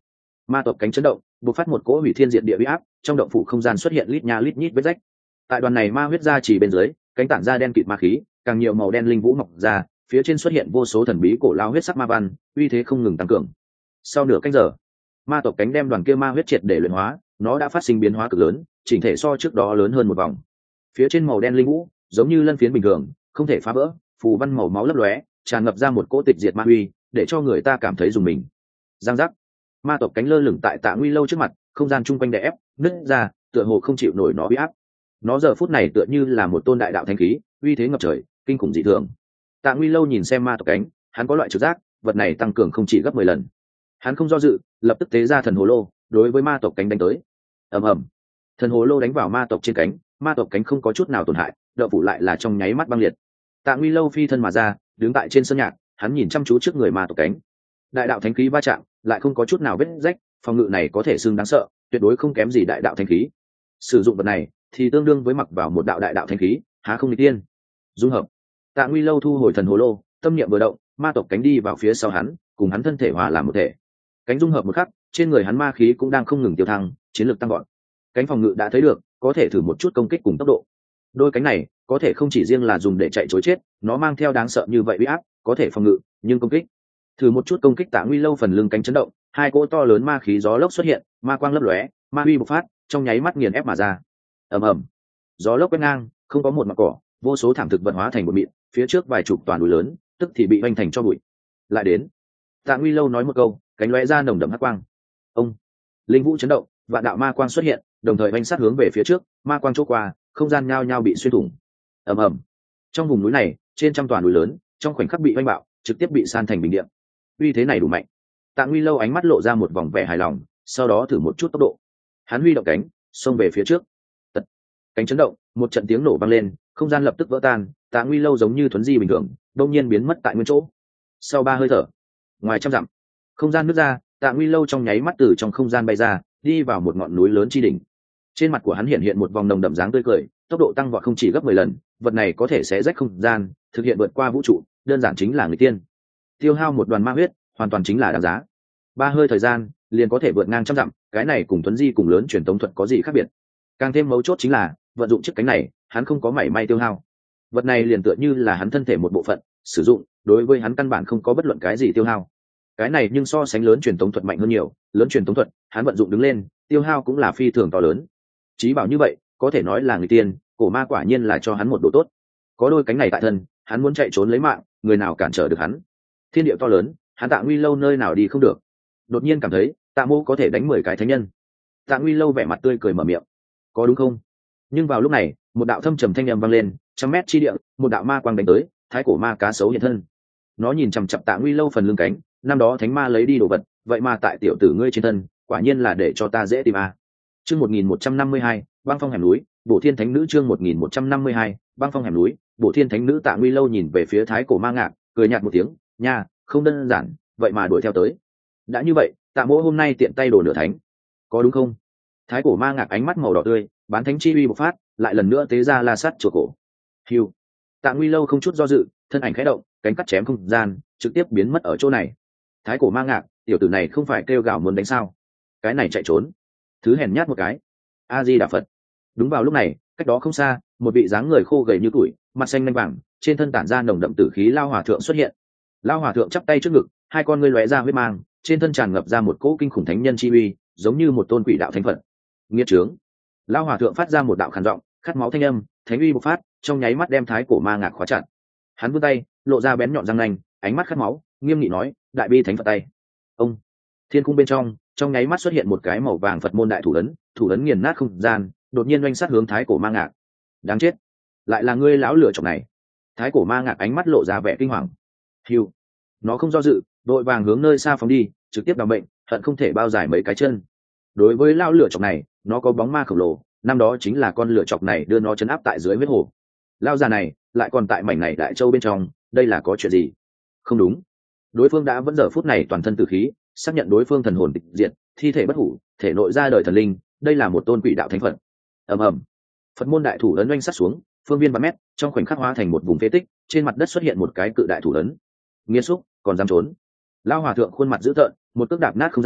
Ma tộc cánh chấn động, bộc phát một cỗ hủy thiên diệt địa uy áp, trong động phủ không gian xuất hiện lít nha lít nhít vết rách. Tại đoàn này ma huyết ra chỉ bên dưới, cánh tản ra đen kịt ma khí, càng nhiều màu đen linh vũ mọc ra, phía trên xuất hiện vô số thần bí cổ lao huyết sắc ma văn, uy thế không ngừng tăng cường. Sau nửa canh giờ, ma tộc cánh đem đoàn kia ma huyết triệt để luyện hóa, nó đã phát sinh biến hóa cực lớn, chỉnh thể so trước đó lớn hơn một vòng. Phía trên màu đen linh vũ, giống như lân phiến bình thường, không thể phá vỡ, phù văn màu máu lấp lóe, tràn ngập ra một cỗ tịch diệt ma uy, để cho người ta cảm thấy rùng mình. Giang giác, ma tộc cánh lơ lửng tại Tạ Nguy lâu trước mặt, không gian chung quanh đè ép, nứt ra, tựa hồ không chịu nổi nó uy áp. Nó giờ phút này tựa như là một tôn đại đạo thánh khí, uy thế ngập trời, kinh khủng dị thường. Tạ Nguy lâu nhìn xem ma tộc cánh, hắn có loại trực giác, vật này tăng cường không chỉ gấp mười lần. Hắn không do dự, lập tức tế ra thần hồ lô, đối với ma tộc cánh đánh tới. Ầm ầm, thần hồ lô đánh vào ma tộc trên cánh, ma tộc cánh không có chút nào tổn hại, đậu phủ lại là trong nháy mắt băng liệt. Tạ Nguy lâu phi thân mà ra, đứng tại trên sân nhạc, hắn nhìn chăm chú trước người ma tộc cánh. Đại đạo thánh khí va chạm, lại không có chút nào vết rách, phòng ngự này có thể xưng đáng sợ, tuyệt đối không kém gì đại đạo thánh khí. Sử dụng vật này thì tương đương với mặc vào một đạo đại đạo thánh khí, há không nghịch tiên. Dung hợp. Tạ Nguy lâu thu hồi thần hồ lô, tâm niệm vừa động, ma tộc cánh đi vào phía sau hắn, cùng hắn thân thể hòa làm một thể. Cánh dung hợp một khắc, trên người hắn ma khí cũng đang không ngừng tiêu thăng, chiến lược tăng gọn. Cánh phòng ngự đã thấy được, có thể thử một chút công kích cùng tốc độ. Đôi cánh này có thể không chỉ riêng là dùng để chạy trối chết, nó mang theo đáng sợ như vậy uy áp, có thể phòng ngự, nhưng công kích. Thử một chút công kích Tạ Nguy lâu phần lưng cánh chấn động, hai cỗ to lớn ma khí gió lốc xuất hiện, ma quang lấp lóe, ma uy bộc phát, trong nháy mắt nghiền ép mà ra. Ầm ầm, gió lốc quét ngang, không có một mặt cỏ, vô số thảm thực vật hóa thành một mịn, phía trước vài chục toàn núi lớn, tức thì bị vành thành cho bụi. Lại đến, Tạ Nguy lâu nói một câu, cánh lóe ra nồng đậm hắc quang. Ông, linh vũ chấn động, vạn đạo ma quang xuất hiện, đồng thời vành sát hướng về phía trước, ma quang chỗ qua, không gian nhao nhao bị xuyên thủng. Ầm ầm, trong vùng núi này, trên trăm toàn núi lớn, trong khoảnh khắc bị vành bạo, trực tiếp bị san thành bình địa. Uy thế này đủ mạnh. Tạ Nguy lâu ánh mắt lộ ra một vòng vẻ hài lòng, sau đó thử một chút tốc độ. Hắn huy động cánh, xông về phía trước. Tật. Cánh chấn động, một trận tiếng nổ vang lên, không gian lập tức vỡ tan, Tạ Nguy lâu giống như thuấn di bình thường, đột nhiên biến mất tại nguyên chỗ. Sau ba hơi thở, ngoài trăm dặm, không gian nứt ra, Tạ Nguy lâu trong nháy mắt từ trong không gian bay ra, đi vào một ngọn núi lớn chi đỉnh. Trên mặt của hắn hiện hiện một vòng nồng đậm dáng tươi cười, tốc độ tăng vọt không chỉ gấp mười lần, vật này có thể xé rách không gian, thực hiện vượt qua vũ trụ, đơn giản chính là người tiên. Tiêu hao một đoàn ma huyết, hoàn toàn chính là đáng giá. Ba hơi thời gian, liền có thể vượt ngang trăm dặm, cái này cùng tuấn di cùng lớn truyền tống thuật có gì khác biệt? Càng thêm mấu chốt chính là, vận dụng chiếc cánh này, hắn không có mảy may tiêu hao. Vật này liền tựa như là hắn thân thể một bộ phận, sử dụng, đối với hắn căn bản không có bất luận cái gì tiêu hao. Cái này nhưng so sánh lớn truyền tống thuật mạnh hơn nhiều, lớn truyền tống thuật, hắn vận dụng đứng lên, tiêu hao cũng là phi thường to lớn. Chí bảo như vậy, có thể nói là người tiên, cổ ma quả nhiên là cho hắn một độ tốt. Có đôi cánh này tại thân, hắn muốn chạy trốn lấy mạng, người nào cản trở được hắn? Thiên địa to lớn, hắn Tạ Nguy lâu nơi nào đi không được. Đột nhiên cảm thấy, Tạ Mô có thể đánh mười cái thánh nhân. Tạ Nguy lâu vẻ mặt tươi cười mở miệng, có đúng không? Nhưng vào lúc này, một đạo thâm trầm thanh âm vang lên, trăm mét chi địa, một đạo ma quang đánh tới, thái cổ ma cá sấu hiện thân. Nó nhìn chằm chằm Tạ Nguy lâu phần lưng cánh, năm đó thánh ma lấy đi đồ vật, vậy mà tại tiểu tử ngươi trên thân, quả nhiên là để cho ta dễ tìm a. Chương một nghìn một trăm năm mươi hai, băng phong hẻm núi, Bổ Thiên Thánh Nữ chương một nghìn một trăm năm mươi hai, băng phong hẻm núi, Bổ Thiên Thánh Nữ. Tạ Nguy lâu nhìn về phía thái cổ ma ngạc, cười nhạt một tiếng, nha, không đơn giản, vậy mà đuổi theo tới. Đã như vậy, Tạ Mỗ hôm nay tiện tay đồ nửa thánh, có đúng không? Thái cổ ma ngạc ánh mắt màu đỏ tươi, bán thánh chi uy bộc phát, lại lần nữa tế ra la sắt chùa cổ. Hiu. Tạ Nguy lâu không chút do dự, thân ảnh khẽ động, cánh cắt chém không gian, trực tiếp biến mất ở chỗ này. Thái cổ ma ngạc, tiểu tử này không phải kêu gào muốn đánh sao? Cái này chạy trốn, thứ hèn nhát một cái. A Di Đà Phật. Đúng vào lúc này, cách đó không xa, một vị dáng người khô gầy như tuổi, mặt xanh lanh vàng, trên thân tản ra nồng đậm tử khí lao hòa thượng xuất hiện. Lao hòa thượng chắp tay trước ngực, hai con ngươi lóe ra huyết mang, trên thân tràn ngập ra một cỗ kinh khủng thánh nhân chi uy, giống như một tôn quỷ đạo thánh phật. Nghiệt trướng. Lao hòa thượng phát ra một đạo khàn giọng, khát máu thanh âm, thánh uy bộc phát, trong nháy mắt đem thái cổ ma ngạc khóa chặt. Hắn vươn tay, lộ ra bén nhọn răng nanh, ánh mắt khát máu, nghiêm nghị nói, đại bi thánh phật tay. Ông. Thiên cung bên trong, trong nháy mắt xuất hiện một cái màu vàng phật môn đại thủ ấn, thủ ấn nghiền nát không gian, đột nhiên oanh sát hướng thái cổ ma ngạc. Đáng chết, lại là ngươi lão lửa chọc này. Thái cổ ma ngạc ánh mắt lộ ra vẻ kinh hoàng. Hiu. Nó không do dự, đội vàng hướng nơi xa phóng đi, trực tiếp đào bệnh, hận không thể bao dài mấy cái chân. Đối với lão lửa chọc này, nó có bóng ma khổng lồ, năm đó chính là con lửa chọc này đưa nó chấn áp tại dưới huyết hồ. Lão già này lại còn tại mảnh này đại châu bên trong, đây là có chuyện gì? Không đúng, đối phương đã vẫn giờ phút này toàn thân tử khí, xác nhận đối phương thần hồn tịch diệt, thi thể bất hủ, thể nội ra đời thần linh, đây là một tôn quỷ đạo thánh phật. Ầm ầm, phật môn đại thủ ấn oanh sát xuống, phương viên ba mét, trong khoảnh khắc hóa thành một vùng phế tích, trên mặt đất xuất hiện một cái cự đại thủ ấn. Nghiên xúc, còn dám trốn? Lão hòa thượng khuôn mặt dữ tợn, một cước đạp nát không gian,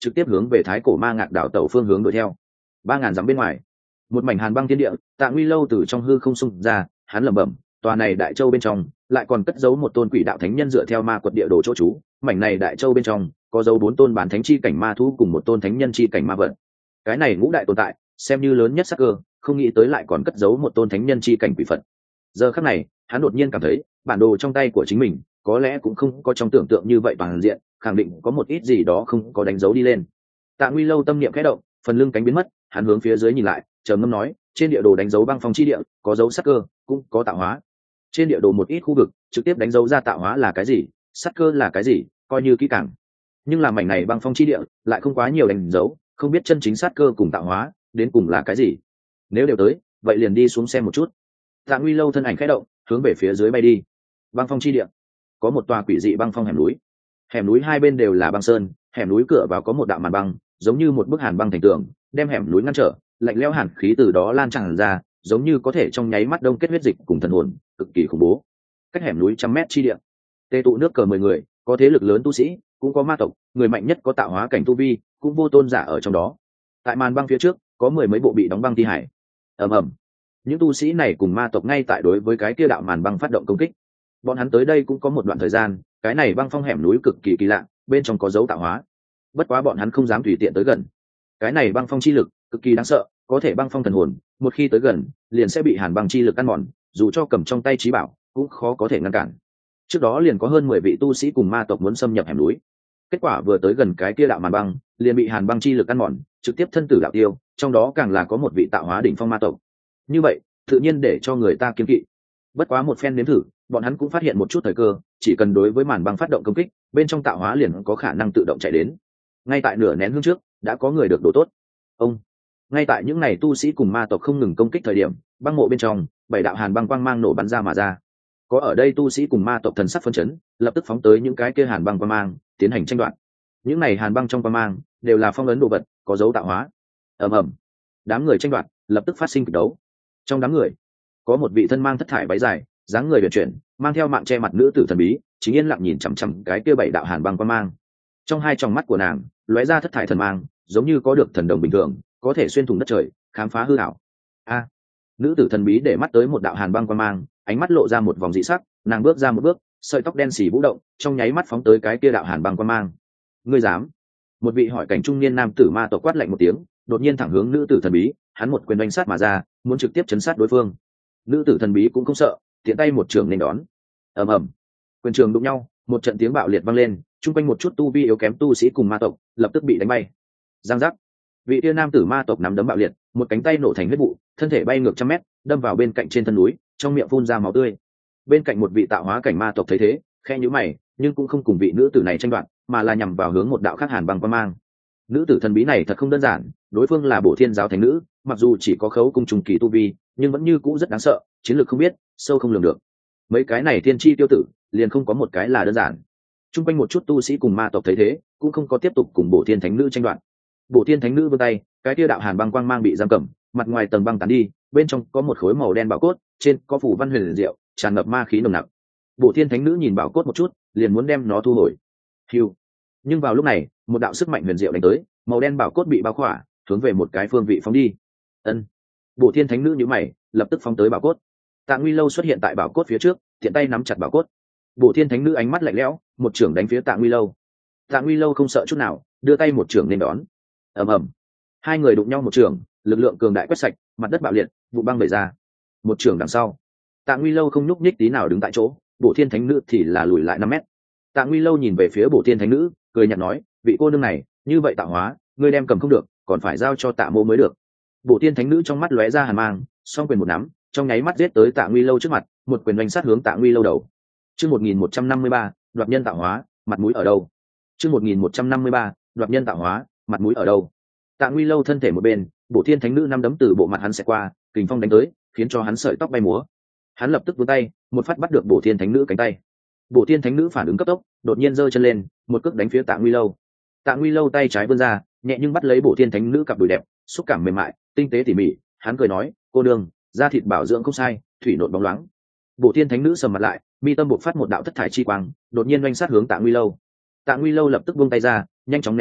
trực tiếp hướng về thái cổ ma ngạc đảo tàu phương hướng đuổi theo. Ba ngàn dặm bên ngoài, một mảnh hàn băng thiên địa, Tạ Nguy Lâu từ trong hư không xung ra, hắn lẩm bẩm, tòa này đại châu bên trong lại còn cất giấu một tôn quỷ đạo thánh nhân dựa theo ma quật địa đồ chỗ trú. Mảnh này đại châu bên trong có dấu bốn tôn bản thánh chi cảnh ma thú cùng một tôn thánh nhân chi cảnh ma vật. Cái này ngũ đại tồn tại xem như lớn nhất sắc cơ, không nghĩ tới lại còn cất giấu một tôn thánh nhân chi cảnh quỷ phật. Giờ khắc này hắn đột nhiên cảm thấy bản đồ trong tay của chính mình có lẽ cũng không có trong tưởng tượng như vậy toàn diện, khẳng định có một ít gì đó không có đánh dấu đi lên. Tạ Nguy Lâu tâm niệm khẽ động, phần lưng cánh biến mất, hắn hướng phía dưới nhìn lại, trầm ngâm nói, trên địa đồ đánh dấu băng phong chi địa có dấu sắc cơ, cũng có tạo hóa. Trên địa đồ một ít khu vực trực tiếp đánh dấu ra tạo hóa là cái gì, sắc cơ là cái gì, coi như kỹ càng. Nhưng là mảnh này băng phong chi địa lại không quá nhiều đánh dấu, không biết chân chính sát cơ cùng tạo hóa đến cùng là cái gì. Nếu đều tới, vậy liền đi xuống xem một chút. Tạ Nguy Lâu thân ảnh khẽ động, hướng về phía dưới bay đi. Băng phong chi địa có một tòa quỷ dị băng phong hẻm núi, hẻm núi hai bên đều là băng sơn, hẻm núi cửa vào có một đạo màn băng, giống như một bức hàn băng thành tường, đem hẻm núi ngăn trở, lạnh lẽo hàn khí từ đó lan tràn ra, giống như có thể trong nháy mắt đông kết huyết dịch cùng thần hồn, cực kỳ khủng bố. Cách hẻm núi trăm mét chi địa, tê tụ nước cờ mười người, có thế lực lớn tu sĩ, cũng có ma tộc, người mạnh nhất có tạo hóa cảnh tu vi, cũng vô tôn giả ở trong đó. Tại màn băng phía trước có mười mấy bộ bị đóng băng thi hải. Ầm ầm, những tu sĩ này cùng ma tộc ngay tại đối với cái kia đạo màn băng phát động công kích. Bọn hắn tới đây cũng có một đoạn thời gian, cái này băng phong hẻm núi cực kỳ kỳ lạ, bên trong có dấu tạo hóa. Bất quá bọn hắn không dám tùy tiện tới gần. Cái này băng phong chi lực cực kỳ đáng sợ, có thể băng phong thần hồn, một khi tới gần liền sẽ bị hàn băng chi lực ăn mòn, dù cho cầm trong tay trí bảo cũng khó có thể ngăn cản. Trước đó liền có hơn mười vị tu sĩ cùng ma tộc muốn xâm nhập hẻm núi, kết quả vừa tới gần cái kia đạo màn băng liền bị hàn băng chi lực ăn mòn, trực tiếp thân tử đạo tiêu, trong đó càng là có một vị tạo hóa đỉnh phong ma tộc. Như vậy tự nhiên để cho người ta kiêng kỵ. Bất quá một phen nếm thử, bọn hắn cũng phát hiện một chút thời cơ, chỉ cần đối với màn băng phát động công kích, bên trong tạo hóa liền có khả năng tự động chạy đến. Ngay tại nửa nén hương trước đã có người được đồ tốt. Ông ngay tại những ngày tu sĩ cùng ma tộc không ngừng công kích thời điểm, băng mộ bên trong bảy đạo hàn băng quang mang nổ bắn ra mà ra. Có ở đây tu sĩ cùng ma tộc thần sắc phân chấn, lập tức phóng tới những cái kia hàn băng quang mang, tiến hành tranh đoạt. Những này hàn băng trong quang mang đều là phong ấn đồ vật, có dấu tạo hóa. Ầm ầm, đám người tranh đoạt lập tức phát sinh kịch đấu. Trong đám người có một vị thân mang thất thải váy dài, dáng người huyền chuyển, mang theo mạng che mặt nữ tử thần bí, chính yên lặng nhìn chằm chằm cái kia bảy đạo hàn băng quang mang. Trong hai tròng mắt của nàng lóe ra thất thải thần mang, giống như có được thần đồng bình thường, có thể xuyên thủng đất trời, khám phá hư ảo. A, nữ tử thần bí để mắt tới một đạo hàn băng quang mang, ánh mắt lộ ra một vòng dị sắc, nàng bước ra một bước, sợi tóc đen xì vũ động, trong nháy mắt phóng tới cái kia đạo hàn băng quang mang. Ngươi dám? Một vị hỏi cảnh trung niên nam tử ma tộc quát lạnh một tiếng, đột nhiên thẳng hướng nữ tử thần bí, hắn một quyền đánh sát mà ra, muốn trực tiếp chấn sát đối phương. Nữ tử thần bí cũng không sợ, tiện tay một trường nên đón. Ầm ầm, quyền trường đụng nhau, một trận tiếng bạo liệt vang lên, chung quanh một chút tu vi yếu kém tu sĩ cùng ma tộc lập tức bị đánh bay. Giang giác, vị tiên nam tử ma tộc nắm đấm bạo liệt, một cánh tay nổ thành huyết vụ, thân thể bay ngược trăm mét, đâm vào bên cạnh trên thân núi, trong miệng phun ra máu tươi. Bên cạnh một vị tạo hóa cảnh ma tộc thấy thế, khẽ nhíu mày, nhưng cũng không cùng vị nữ tử này tranh đoạt, mà là nhằm vào hướng một đạo khác hàn băng quang mang. Nữ tử thần bí này thật không đơn giản, đối phương là Bổ Thiên giáo thánh nữ, mặc dù chỉ có khấu cung trùng kỳ tu vi, nhưng vẫn như cũ rất đáng sợ, chiến lược không biết, sâu không lường được. Mấy cái này thiên chi tiêu tử, liền không có một cái là đơn giản. Trung quanh một chút tu sĩ cùng ma tộc thấy thế, cũng không có tiếp tục cùng Bổ Thiên thánh nữ tranh đoạt. Bổ Thiên thánh nữ vươn tay, cái kia đạo hàn băng quang mang bị giam cầm, mặt ngoài tầng băng tán đi, bên trong có một khối màu đen bảo cốt, trên có phủ văn huyền diệu, tràn ngập ma khí nồng nặc. Bổ Thiên thánh nữ nhìn bảo cốt một chút, liền muốn đem nó thu hồi. Hưu. Nhưng vào lúc này, một đạo sức mạnh huyền diệu đánh tới, màu đen bảo cốt bị bao khỏa, hướng về một cái phương vị phóng đi. Ân. Bổ Thiên thánh nữ nhíu mày, lập tức phóng tới bảo cốt. Tạ Nguy Lâu xuất hiện tại bảo cốt phía trước, tiện tay nắm chặt bảo cốt. Bổ Thiên thánh nữ ánh mắt lạnh lẽo, một trưởng đánh phía Tạ Nguy Lâu. Tạ Nguy Lâu không sợ chút nào, đưa tay một trưởng nên đón. Ầm ầm, hai người đụng nhau một trưởng, lực lượng cường đại quét sạch, mặt đất bạo liệt, vụ băng bể ra. Một trưởng đằng sau, Tạ Nguy Lâu không nhúc nhích tí nào đứng tại chỗ, Bổ Thiên thánh nữ thì là lùi lại năm mét. Tạ Nguy Lâu nhìn về phía Bổ Thiên thánh nữ, cười nhạt nói, vị cô nương này, như vậy tạo hóa, ngươi đem cầm không được, còn phải giao cho Tạ mô mới được. Bổ Thiên thánh nữ trong mắt lóe ra hàn mang, song quyền một nắm, trong nháy mắt giết tới Tạ Nguy Lâu trước mặt, một quyền đánh sát hướng Tạ Nguy Lâu đầu. Chương một nghìn một trăm năm mươi ba, đoạt nhân tạo hóa, mặt mũi ở đâu? Chương một nghìn một trăm năm mươi ba, đoạt nhân tạo hóa, mặt mũi ở đâu? Tạ Nguy Lâu thân thể một bên, Bổ Thiên thánh nữ năm đấm từ bộ mặt hắn sẽ qua, kình phong đánh tới, khiến cho hắn sợi tóc bay múa. Hắn lập tức vươn tay, một phát bắt được Bổ Thiên thánh nữ cánh tay. Bổ Thiên thánh nữ phản ứng cấp tốc, đột nhiên giơ chân lên, một cước đánh phía Tạ Nguy Lâu. Tạ Nguy Lâu tay trái vươn ra, nhẹ nhưng bắt lấy Bổ Thiên thánh nữ cặp đùi đẹp, xúc cảm mềm mại, tinh tế tỉ mỉ. Hắn cười nói, cô đương, da thịt bảo dưỡng không sai, thủy nộn bóng loáng. Bổ Thiên thánh nữ sầm mặt lại, mi tâm bộc phát một đạo thất thải chi quang, đột nhiên oanh sát hướng Tạ Nguy Lâu. Tạ Nguy Lâu lập tức buông tay ra, nhanh chóng né tránh,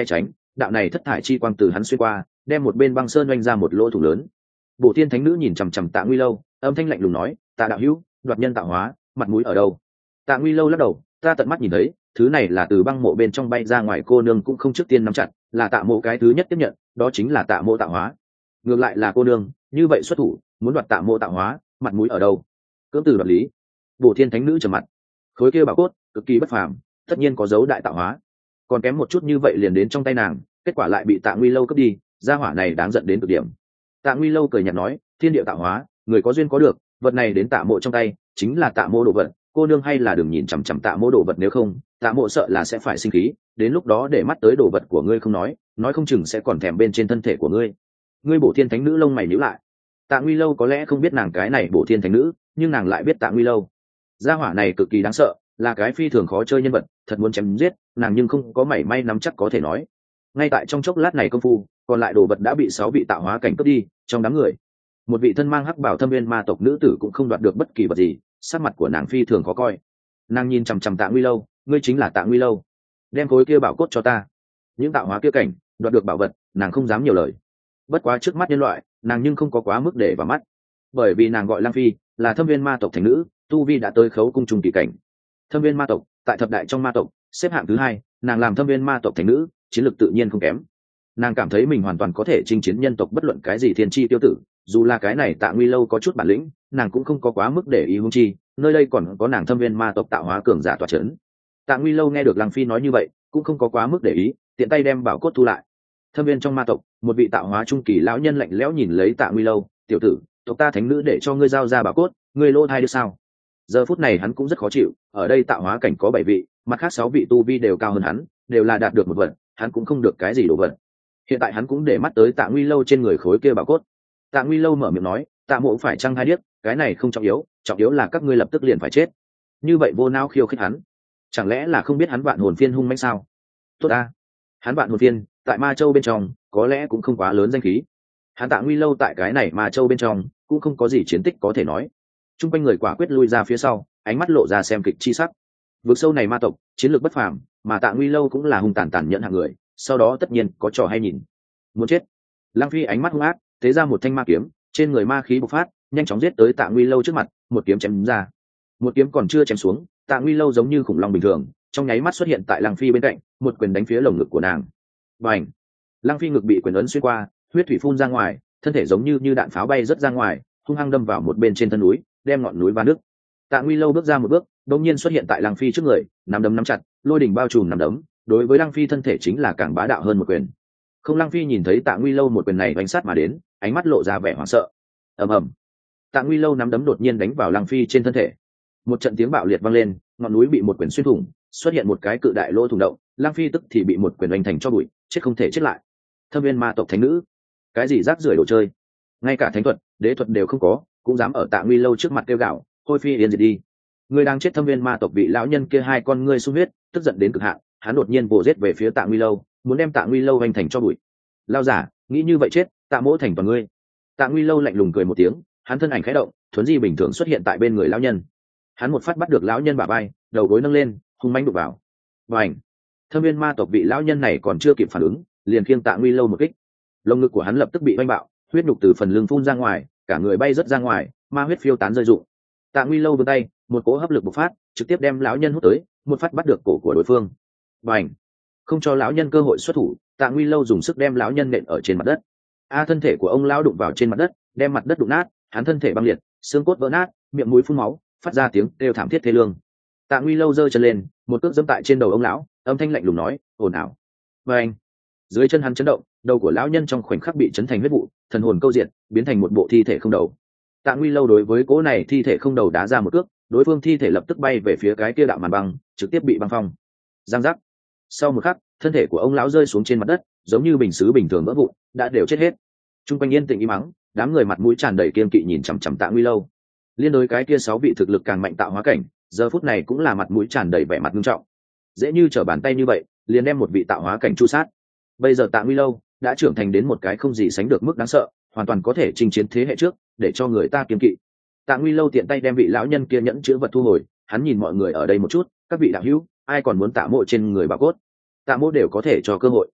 đạo này thất thải chi quang từ hắn xuyên qua, đem một bên băng sơn oanh ra một lỗ thủng lớn. Bổ Thiên Thánh Nữ nhìn chằm chằm Tạ Nguy Lâu, âm thanh lạnh lùng nói, Tạ đạo hữu, đoạt nhân tạo hóa, mặt mũi ở đâu? Tạ Nguy Lâu lắc đầu, ta tận mắt nhìn thấy, thứ này là từ băng mộ bên trong bay ra ngoài, cô nương cũng không trước tiên nắm chặt, là Tạ mộ cái thứ nhất tiếp nhận, đó chính là Tạ mộ tạo hóa. Ngược lại là cô nương, như vậy xuất thủ, muốn đoạt Tạ mộ tạo hóa, mặt mũi ở đâu? Cưỡng từ đoạt lý. Bổ Thiên Thánh Nữ trầm mặt, khối kia bảo cốt cực kỳ bất phàm, tất nhiên có dấu đại tạo hóa, còn kém một chút như vậy liền đến trong tay nàng, kết quả lại bị Tạ Nguy Lâu cướp đi, gia hỏa này đáng giận đến cực điểm. Tạ Nguy Lâu cười nhạt nói, thiên địa tạo hóa, người có duyên có được, vật này đến Tạ mộ trong tay chính là Tạ mộ đồ vật, cô nương hay là đừng nhìn chằm chằm Tạ mộ đồ vật, nếu không Tạ mộ sợ là sẽ phải sinh khí, đến lúc đó để mắt tới đồ vật của ngươi không nói, nói không chừng sẽ còn thèm bên trên thân thể của ngươi. Ngươi Bổ Thiên Thánh Nữ lông mày nhíu lại. Tạ Nguy Lâu có lẽ không biết nàng cái này Bổ Thiên Thánh Nữ, nhưng nàng lại biết Tạ Nguy Lâu. Gia hỏa này cực kỳ đáng sợ, là cái phi thường khó chơi nhân vật, thật muốn chém giết nàng nhưng không có mảy may nắm chắc có thể nói. Ngay tại trong chốc lát này công phu, còn lại đồ vật đã bị sáu vị tạo hóa cảnh cướp đi. Trong đám người, một vị thân mang hắc bảo Thâm Viên ma tộc nữ tử cũng không đoạt được bất kỳ vật gì, sắc mặt của nàng phi thường khó coi. Nàng nhìn chằm chằm Tạ Nguy Lâu, ngươi chính là Tạ Nguy Lâu, đem khối kia bảo cốt cho ta. Những tạo hóa kia cảnh đoạt được bảo vật, nàng không dám nhiều lời. Bất quá trước mắt nhân loại, nàng nhưng không có quá mức để vào mắt, bởi vì nàng gọi Lang Phi, là Thâm Viên ma tộc thành nữ, tu vi đã tới khấu cung trùng kỳ cảnh. Thâm Viên ma tộc tại thập đại trong ma tộc xếp hạng thứ hai, nàng làm Thâm Viên ma tộc thành nữ, chiến lược tự nhiên không kém. Nàng cảm thấy mình hoàn toàn có thể chinh chiến nhân tộc bất luận cái gì thiên chi tiêu tử, dù là cái này Tạ Nguy Lâu có chút bản lĩnh, nàng cũng không có quá mức để ý, huống chi nơi đây còn có nàng Thâm Viên ma tộc tạo hóa cường giả tọa chấn. Tạ Nguy Lâu nghe được Lăng Phi nói như vậy, cũng không có quá mức để ý, tiện tay đem bảo cốt thu lại. Thâm Viên trong ma tộc, một vị tạo hóa trung kỳ lão nhân lạnh lẽo nhìn lấy Tạ Nguy Lâu, tiểu tử, tộc ta thánh nữ để cho ngươi giao ra bảo cốt, ngươi lô thai được sao? Giờ phút này hắn cũng rất khó chịu, ở đây tạo hóa cảnh có bảy vị, mặt khác sáu vị tu vi đều cao hơn hắn, đều là đạt được một vật, hắn cũng không được cái gì đồ vật. Hiện tại hắn cũng để mắt tới Tạ Nguy Lâu trên người khối kia bảo cốt. Tạ Nguy Lâu mở miệng nói, Tạ mộ phải chăng hai điếc, cái này không trọng yếu, trọng yếu là các ngươi lập tức liền phải chết. Như vậy vô não khiêu khích hắn, chẳng lẽ là không biết hắn vạn hồn phiên hung mãnh sao? Tốt a, hắn vạn hồn phiên tại Ma Châu bên trong có lẽ cũng không quá lớn danh khí, hắn Tạ Nguy Lâu tại cái này Ma Châu bên trong cũng không có gì chiến tích có thể nói. Trung quanh người quả quyết lui ra phía sau, ánh mắt lộ ra xem kịch chi sắc. Vực sâu này ma tộc chiến lược bất phàm, mà Tạ Nguy Lâu cũng là hung tàn tàn nhẫn hạng người, sau đó tất nhiên có trò hay nhìn. Muốn chết. Lăng Phi ánh mắt hung ác, tế ra một thanh ma kiếm, trên người ma khí bộc phát, nhanh chóng giết tới Tạ Nguy Lâu trước mặt, một kiếm chém ra. Một kiếm còn chưa chém xuống, Tạ Nguy Lâu giống như khủng long bình thường, trong nháy mắt xuất hiện tại Lăng Phi bên cạnh, một quyền đánh phía lồng ngực của nàng. Bành! Lăng Phi ngực bị quyền ấn xuyên qua, huyết thủy phun ra ngoài, thân thể giống như như đạn pháo bay rất ra ngoài, hung hăng đâm vào một bên trên thân núi, đem ngọn núi va nứt. Tạ Nguy Lâu bước ra một bước, đột nhiên xuất hiện tại Lăng Phi trước người, nắm đấm nắm chặt, lôi đỉnh bao trùm nắm đấm, đối với Lăng Phi thân thể chính là càng bá đạo hơn một quyền. Không, Lăng Phi nhìn thấy Tạ Nguy Lâu một quyền này đánh sát mà đến, ánh mắt lộ ra vẻ hoảng sợ. Ầm ầm. Tạ Nguy Lâu nắm đấm đột nhiên đánh vào Lăng Phi trên thân thể. Một trận tiếng bạo liệt vang lên, ngọn núi bị một quyền xuyên thủng, xuất hiện một cái cự đại lỗ thủng động, Lăng Phi tức thì bị một quyền đánh thành cho bụi, chết không thể chết lại. Thâm Viên ma tộc thánh nữ, cái gì rác rưởi đồ chơi, ngay cả thánh thuật, đế thuật đều không có, cũng dám ở Tạ Nguy Lâu trước mặt kêu gào, thôi phi yên diệt đi. Người đang chết Thâm Viên ma tộc vị lão nhân kia hai con ngươi sung huyết, tức giận đến cực hạn, hắn đột nhiên vồ giết về phía Tạ Nguy Lâu, muốn đem Tạ Nguy Lâu vành thành cho bụi. Lao giả, nghĩ như vậy chết, Tạ mỗ thành toàn ngươi. Tạ Nguy Lâu lạnh lùng cười một tiếng, hắn thân ảnh khẽ động, thuấn di bình thường xuất hiện tại bên người lão nhân. Hắn một phát bắt được lão nhân bả vai, đầu gối nâng lên, hung mãnh đụng vào. Bành! Thâm Viên ma tộc vị lão nhân này còn chưa kịp phản ứng, liền khiêng Tạ Nguy Lâu một kích. Lồng ngực của hắn lập tức bị vanh bạo, huyết nhục từ phần lưng phun ra ngoài, cả người bay rất ra ngoài, ma huyết phiêu tán rơi rụng. Tạ Nguy Lâu vươn tay, một cỗ hấp lực bộc phát, trực tiếp đem lão nhân hút tới, một phát bắt được cổ của đối phương. Bành! Không cho lão nhân cơ hội xuất thủ, Tạ Nguy Lâu dùng sức đem lão nhân nện ở trên mặt đất. A thân thể của ông lão đụng vào trên mặt đất, đem mặt đất đụng nát, hắn thân thể băng liệt, xương cốt vỡ nát, miệng mũi phun máu, phát ra tiếng kêu thảm thiết thê lương. Tạ Nguy Lâu giơ chân lên, một cước dẫm tại trên đầu ông lão, âm thanh lạnh lùng nói, ồn ào. Bành! Dưới chân hắn chấn động, đầu của lão nhân trong khoảnh khắc bị chấn thành huyết vụ, thần hồn câu diệt, biến thành một bộ thi thể không đầu. Tạ Nguy Lâu đối với cỗ này thi thể không đầu đá ra một cước, đối phương thi thể lập tức bay về phía cái kia đạo màn băng, trực tiếp bị băng phong. Giang giác. Sau một khắc, thân thể của ông lão rơi xuống trên mặt đất, giống như bình sứ bình thường vỡ vụn, đã đều chết hết. Trung quanh yên tĩnh im mắng, đám người mặt mũi tràn đầy kiên kỵ nhìn chằm chằm Tạ Nguy Lâu. Liên đối cái kia sáu vị thực lực càng mạnh tạo hóa cảnh, giờ phút này cũng là mặt mũi tràn đầy vẻ mặt nghiêm trọng. Dễ như trở bàn tay như vậy, liền đem một vị tạo hóa cảnh chu sát. Bây giờ Tạ Nguy Lâu đã trưởng thành đến một cái không gì sánh được mức đáng sợ, hoàn toàn có thể chinh chiến thế hệ trước, để cho người ta kiên kỵ. Tạ Nguy Lâu tiện tay đem vị lão nhân kia nhẫn chứa vật thu hồi, hắn nhìn mọi người ở đây một chút, các vị đạo hữu, ai còn muốn Tạ mộ trên người bảo cốt, Tạ mộ đều có thể cho cơ hội.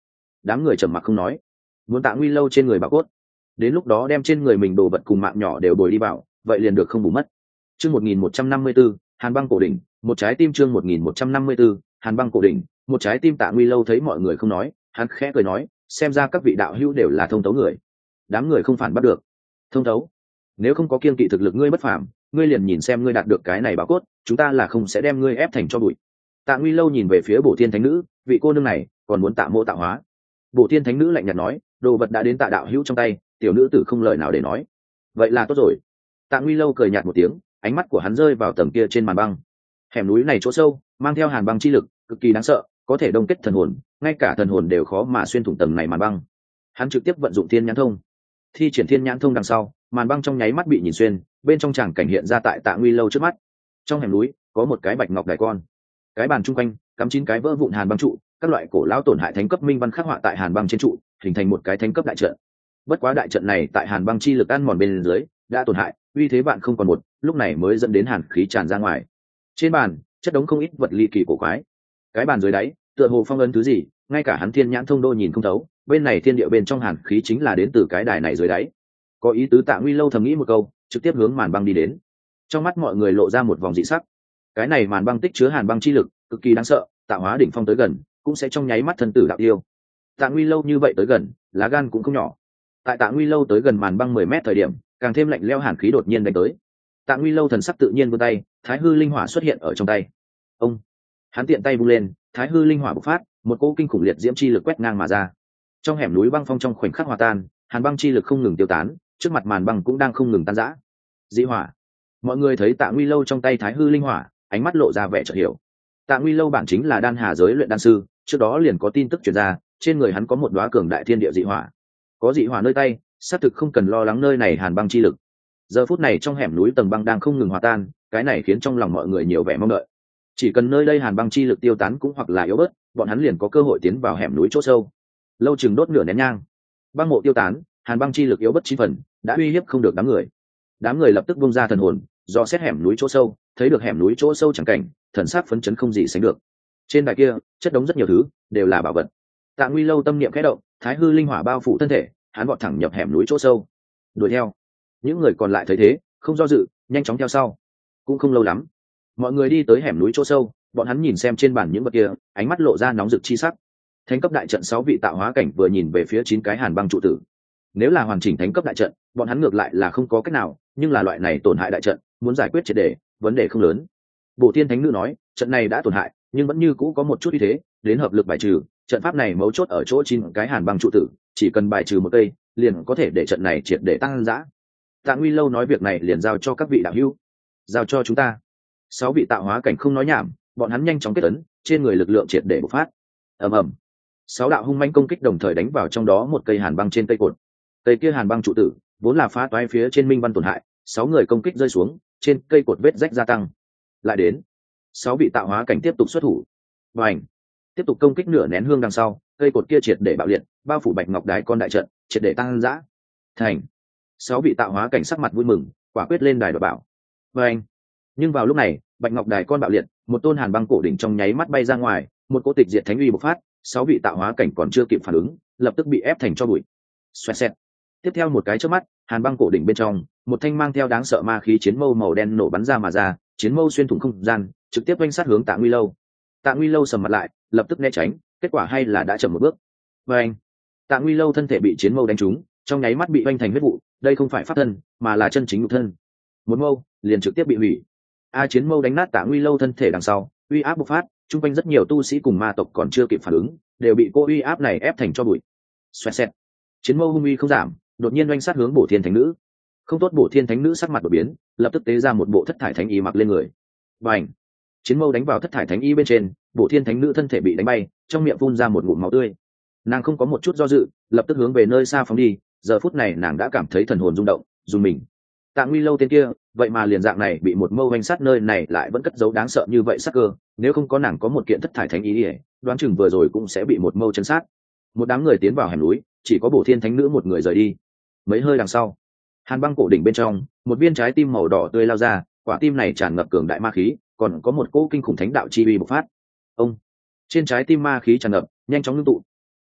đám người trầm mặc không nói. Muốn Tạ Nguy Lâu trên người bảo cốt, đến lúc đó đem trên người mình đồ vật cùng mạng nhỏ đều bồi đi vào, vậy liền được không bù mất. Chương một nghìn một trăm năm mươi tư, Hàn Băng Cổ Đỉnh, một trái tim. Chương một nghìn một trăm năm mươi tư, Hàn Băng Cổ Đỉnh, một trái tim. Tạ Nguy Lâu thấy mọi người không nói, hắn khẽ cười nói, xem ra các vị đạo hữu đều là thông thấu người. Đám người không phản bắt được. Thông thấu? Nếu không có kiên kỵ thực lực ngươi bất phàm, ngươi liền nhìn xem ngươi đạt được cái này bảo cốt, chúng ta là không sẽ đem ngươi ép thành cho bụi. Tạ Nguy Lâu nhìn về phía Bổ Thiên Thánh Nữ, vị cô nương này còn muốn Tạ mô tạo hóa. Bổ Thiên Thánh Nữ lạnh nhạt nói, đồ vật đã đến Tạ đạo hữu trong tay, tiểu nữ tử không lời nào để nói. Vậy là tốt rồi. Tạ Nguy Lâu cười nhạt một tiếng, ánh mắt của hắn rơi vào tầng kia trên màn băng. Hẻm núi này chỗ sâu, mang theo hàn băng chi lực, cực kỳ đáng sợ, có thể đông kết thần hồn, ngay cả thần hồn đều khó mà xuyên thủng tầng này màn băng. Hắn trực tiếp vận dụng Thiên Nhãn Thông, thi triển Thiên Nhãn Thông đằng sau, màn băng trong nháy mắt bị nhìn xuyên, bên trong tràng cảnh hiện ra tại Tạ Nguy Lâu trước mắt. Trong hẻm núi có một cái bạch ngọc đài con, cái bàn chung quanh cắm chín cái vỡ vụn hàn băng trụ, các loại cổ lão tổn hại thánh cấp minh văn khắc họa tại hàn băng trên trụ, hình thành một cái thánh cấp đại trận. Bất quá đại trận này tại hàn băng chi lực ăn mòn bên dưới đã tổn hại, uy thế bạn không còn một, lúc này mới dẫn đến hàn khí tràn ra ngoài. Trên bàn chất đống không ít vật ly kỳ cổ quái, cái bàn dưới đáy tựa hồ phong ấn thứ gì, ngay cả hắn Thiên Nhãn Thông đô nhìn không thấu. Bên này thiên địa bên trong hàn khí chính là đến từ cái đài này dưới đáy. Có ý tứ. Tạ Nguy Lâu thầm nghĩ một câu, trực tiếp hướng màn băng đi đến. Trong mắt mọi người lộ ra một vòng dị sắc. Cái này màn băng tích chứa hàn băng chi lực cực kỳ đáng sợ, tạo hóa đỉnh phong tới gần cũng sẽ trong nháy mắt thân tử đạo tiêu. Tạ Nguy Lâu như vậy tới gần, lá gan cũng không nhỏ. Tại Tạ Nguy Lâu tới gần màn băng mười mét thời điểm, càng thêm lạnh lẽo hàn khí đột nhiên đánh tới. Tạ Nguy Lâu thần sắc tự nhiên vươn tay, Thái Hư Linh Hỏa xuất hiện ở trong tay. Ông, hắn tiện tay vung lên, Thái Hư Linh Hỏa bộc phát, một cỗ kinh khủng liệt diễm chi lực quét ngang mà ra. Trong hẻm núi băng phong trong khoảnh khắc hòa tan, hàn băng chi lực không ngừng tiêu tán, trước mặt màn băng cũng đang không ngừng tan rã. Dị hỏa. Mọi người thấy Tạ Nguy Lâu trong tay Thái Hư Linh Hỏa, ánh mắt lộ ra vẻ chợt hiểu. Tạ Nguy Lâu bản chính là đan hà giới luyện đan sư, trước đó liền có tin tức truyền ra, trên người hắn có một đóa cường đại thiên địa dị hỏa. Có dị hỏa nơi tay, xác thực không cần lo lắng nơi này hàn băng chi lực. Giờ phút này trong hẻm núi tầng băng đang không ngừng hòa tan, cái này khiến trong lòng mọi người nhiều vẻ mong đợi. Chỉ cần nơi đây hàn băng chi lực tiêu tán cũng hoặc là yếu bớt, bọn hắn liền có cơ hội tiến vào hẻm núi chỗ sâu. Lâu chừng đốt nửa nén nhang, băng mộ tiêu tán, hàn băng chi lực yếu bớt chín phần, đã uy hiếp không được đám người. Đám người lập tức buông ra thần hồn, do xét hẻm núi chỗ sâu, thấy được hẻm núi chỗ sâu chẳng cảnh, thần sắc phấn chấn không gì sánh được. Trên đài kia chất đống rất nhiều thứ, đều là bảo vật. Tạ Nguy Lâu tâm niệm khẽ động, Thái Hư Linh Hỏa bao phủ thân thể, hắn vọt thẳng nhập hẻm núi chỗ sâu, đuổi theo. Những người còn lại thấy thế, không do dự, nhanh chóng theo sau. Cũng không lâu lắm, mọi người đi tới hẻm núi chỗ sâu, bọn hắn nhìn xem trên bàn những vật kia, ánh mắt lộ ra nóng rực chi sắc. Thánh cấp đại trận sáu vị tạo hóa cảnh vừa nhìn về phía chín cái hàn băng trụ tử. Nếu là hoàn chỉnh thánh cấp đại trận, bọn hắn ngược lại là không có cách nào, nhưng là loại này tổn hại đại trận, muốn giải quyết triệt để, vấn đề không lớn. Bổ Thiên Thánh Nữ nói, trận này đã tổn hại, nhưng vẫn như cũ có một chút uy thế, đến hợp lực bài trừ. Trận pháp này mấu chốt ở chỗ chín cái hàn băng trụ tử, chỉ cần bài trừ một cây, liền có thể để trận này triệt để tăng dã. Tạ Nguy Lâu nói việc này liền giao cho các vị đạo hữu, giao cho chúng ta. Sáu vị tạo hóa cảnh không nói nhảm, bọn hắn nhanh chóng kết ấn, trên người lực lượng triệt để bộc phát. Ầm ầm, sáu đạo hung manh công kích đồng thời đánh vào trong đó một cây hàn băng trên cây cột. Cây kia hàn băng trụ tử vốn là phá toái phía trên minh văn tổn hại, sáu người công kích rơi xuống, trên cây cột vết rách gia tăng. Lại đến, sáu vị tạo hóa cảnh tiếp tục xuất thủ, và ảnh tiếp tục công kích nửa nén hương đằng sau, cây cột kia triệt để bạo liệt, bao phủ bạch ngọc đài con đại trận, triệt để tăng dã. Thành, sáu vị tạo hóa cảnh sắc mặt vui mừng, quả quyết lên đài đòi bảo. Và anh, nhưng vào lúc này, bạch ngọc đài con bạo liệt, một tôn hàn băng cổ đỉnh trong nháy mắt bay ra ngoài, một cỗ tịch diệt thánh uy bộc phát, sáu vị tạo hóa cảnh còn chưa kịp phản ứng, lập tức bị ép thành cho bụi. Xoẹt xẹt. Tiếp theo một cái chớp mắt, hàn băng cổ đỉnh bên trong, một thanh mang theo đáng sợ ma khí chiến mâu màu đen nổ bắn ra mà ra, chiến mâu xuyên thủng không gian, trực tiếp oanh sát hướng Tạ Nguy Lâu. Tạ Nguy Lâu sầm mặt lại, lập tức né tránh, kết quả hay là đã chậm một bước. Và anh, Tạ Nguy Lâu thân thể bị chiến mâu đánh trúng, trong nháy mắt bị oanh thành huyết vụ, đây không phải pháp thân, mà là chân chính nhục thân. Một mâu, liền trực tiếp bị hủy. A chiến mâu đánh nát Tạ Nguy Lâu thân thể đằng sau, uy áp bộc phát, chung quanh rất nhiều tu sĩ cùng ma tộc còn chưa kịp phản ứng, đều bị cô uy áp này ép thành cho bụi. Xoẹt xẹt. Chiến mâu hung uy không giảm, đột nhiên oanh sát hướng Bổ Thiên Thánh Nữ. Không tốt, Bổ Thiên Thánh Nữ sắc mặt đột biến, lập tức tế ra một bộ thất thải thánh y mặc lên người. Bành! Chiến mâu đánh vào thất thải thánh y bên trên, Bổ Thiên Thánh Nữ thân thể bị đánh bay, trong miệng phun ra một ngụm máu tươi. Nàng không có một chút do dự, lập tức hướng về nơi xa phóng đi. Giờ phút này nàng đã cảm thấy thần hồn rung động, run mình. Tạ Nguy Lâu tên kia, vậy mà liền dạng này bị một mâu oanh sát, nơi này lại vẫn cất giấu đáng sợ như vậy sắc cơ. Nếu không có nàng có một kiện thất thải thánh y, đoán chừng vừa rồi cũng sẽ bị một mâu chấn sát. Một đám người tiến vào hẻm núi, chỉ có Bổ Thiên Thánh Nữ một người rời đi. Mấy hơi đằng sau, hàn băng cổ đỉnh bên trong, một viên trái tim màu đỏ tươi lao ra, quả tim này tràn ngập cường đại ma khí, còn có một cỗ kinh khủng thánh đạo chi uy bộc phát. Ông, trên trái tim ma khí tràn ngập, nhanh chóng ngưng tụ.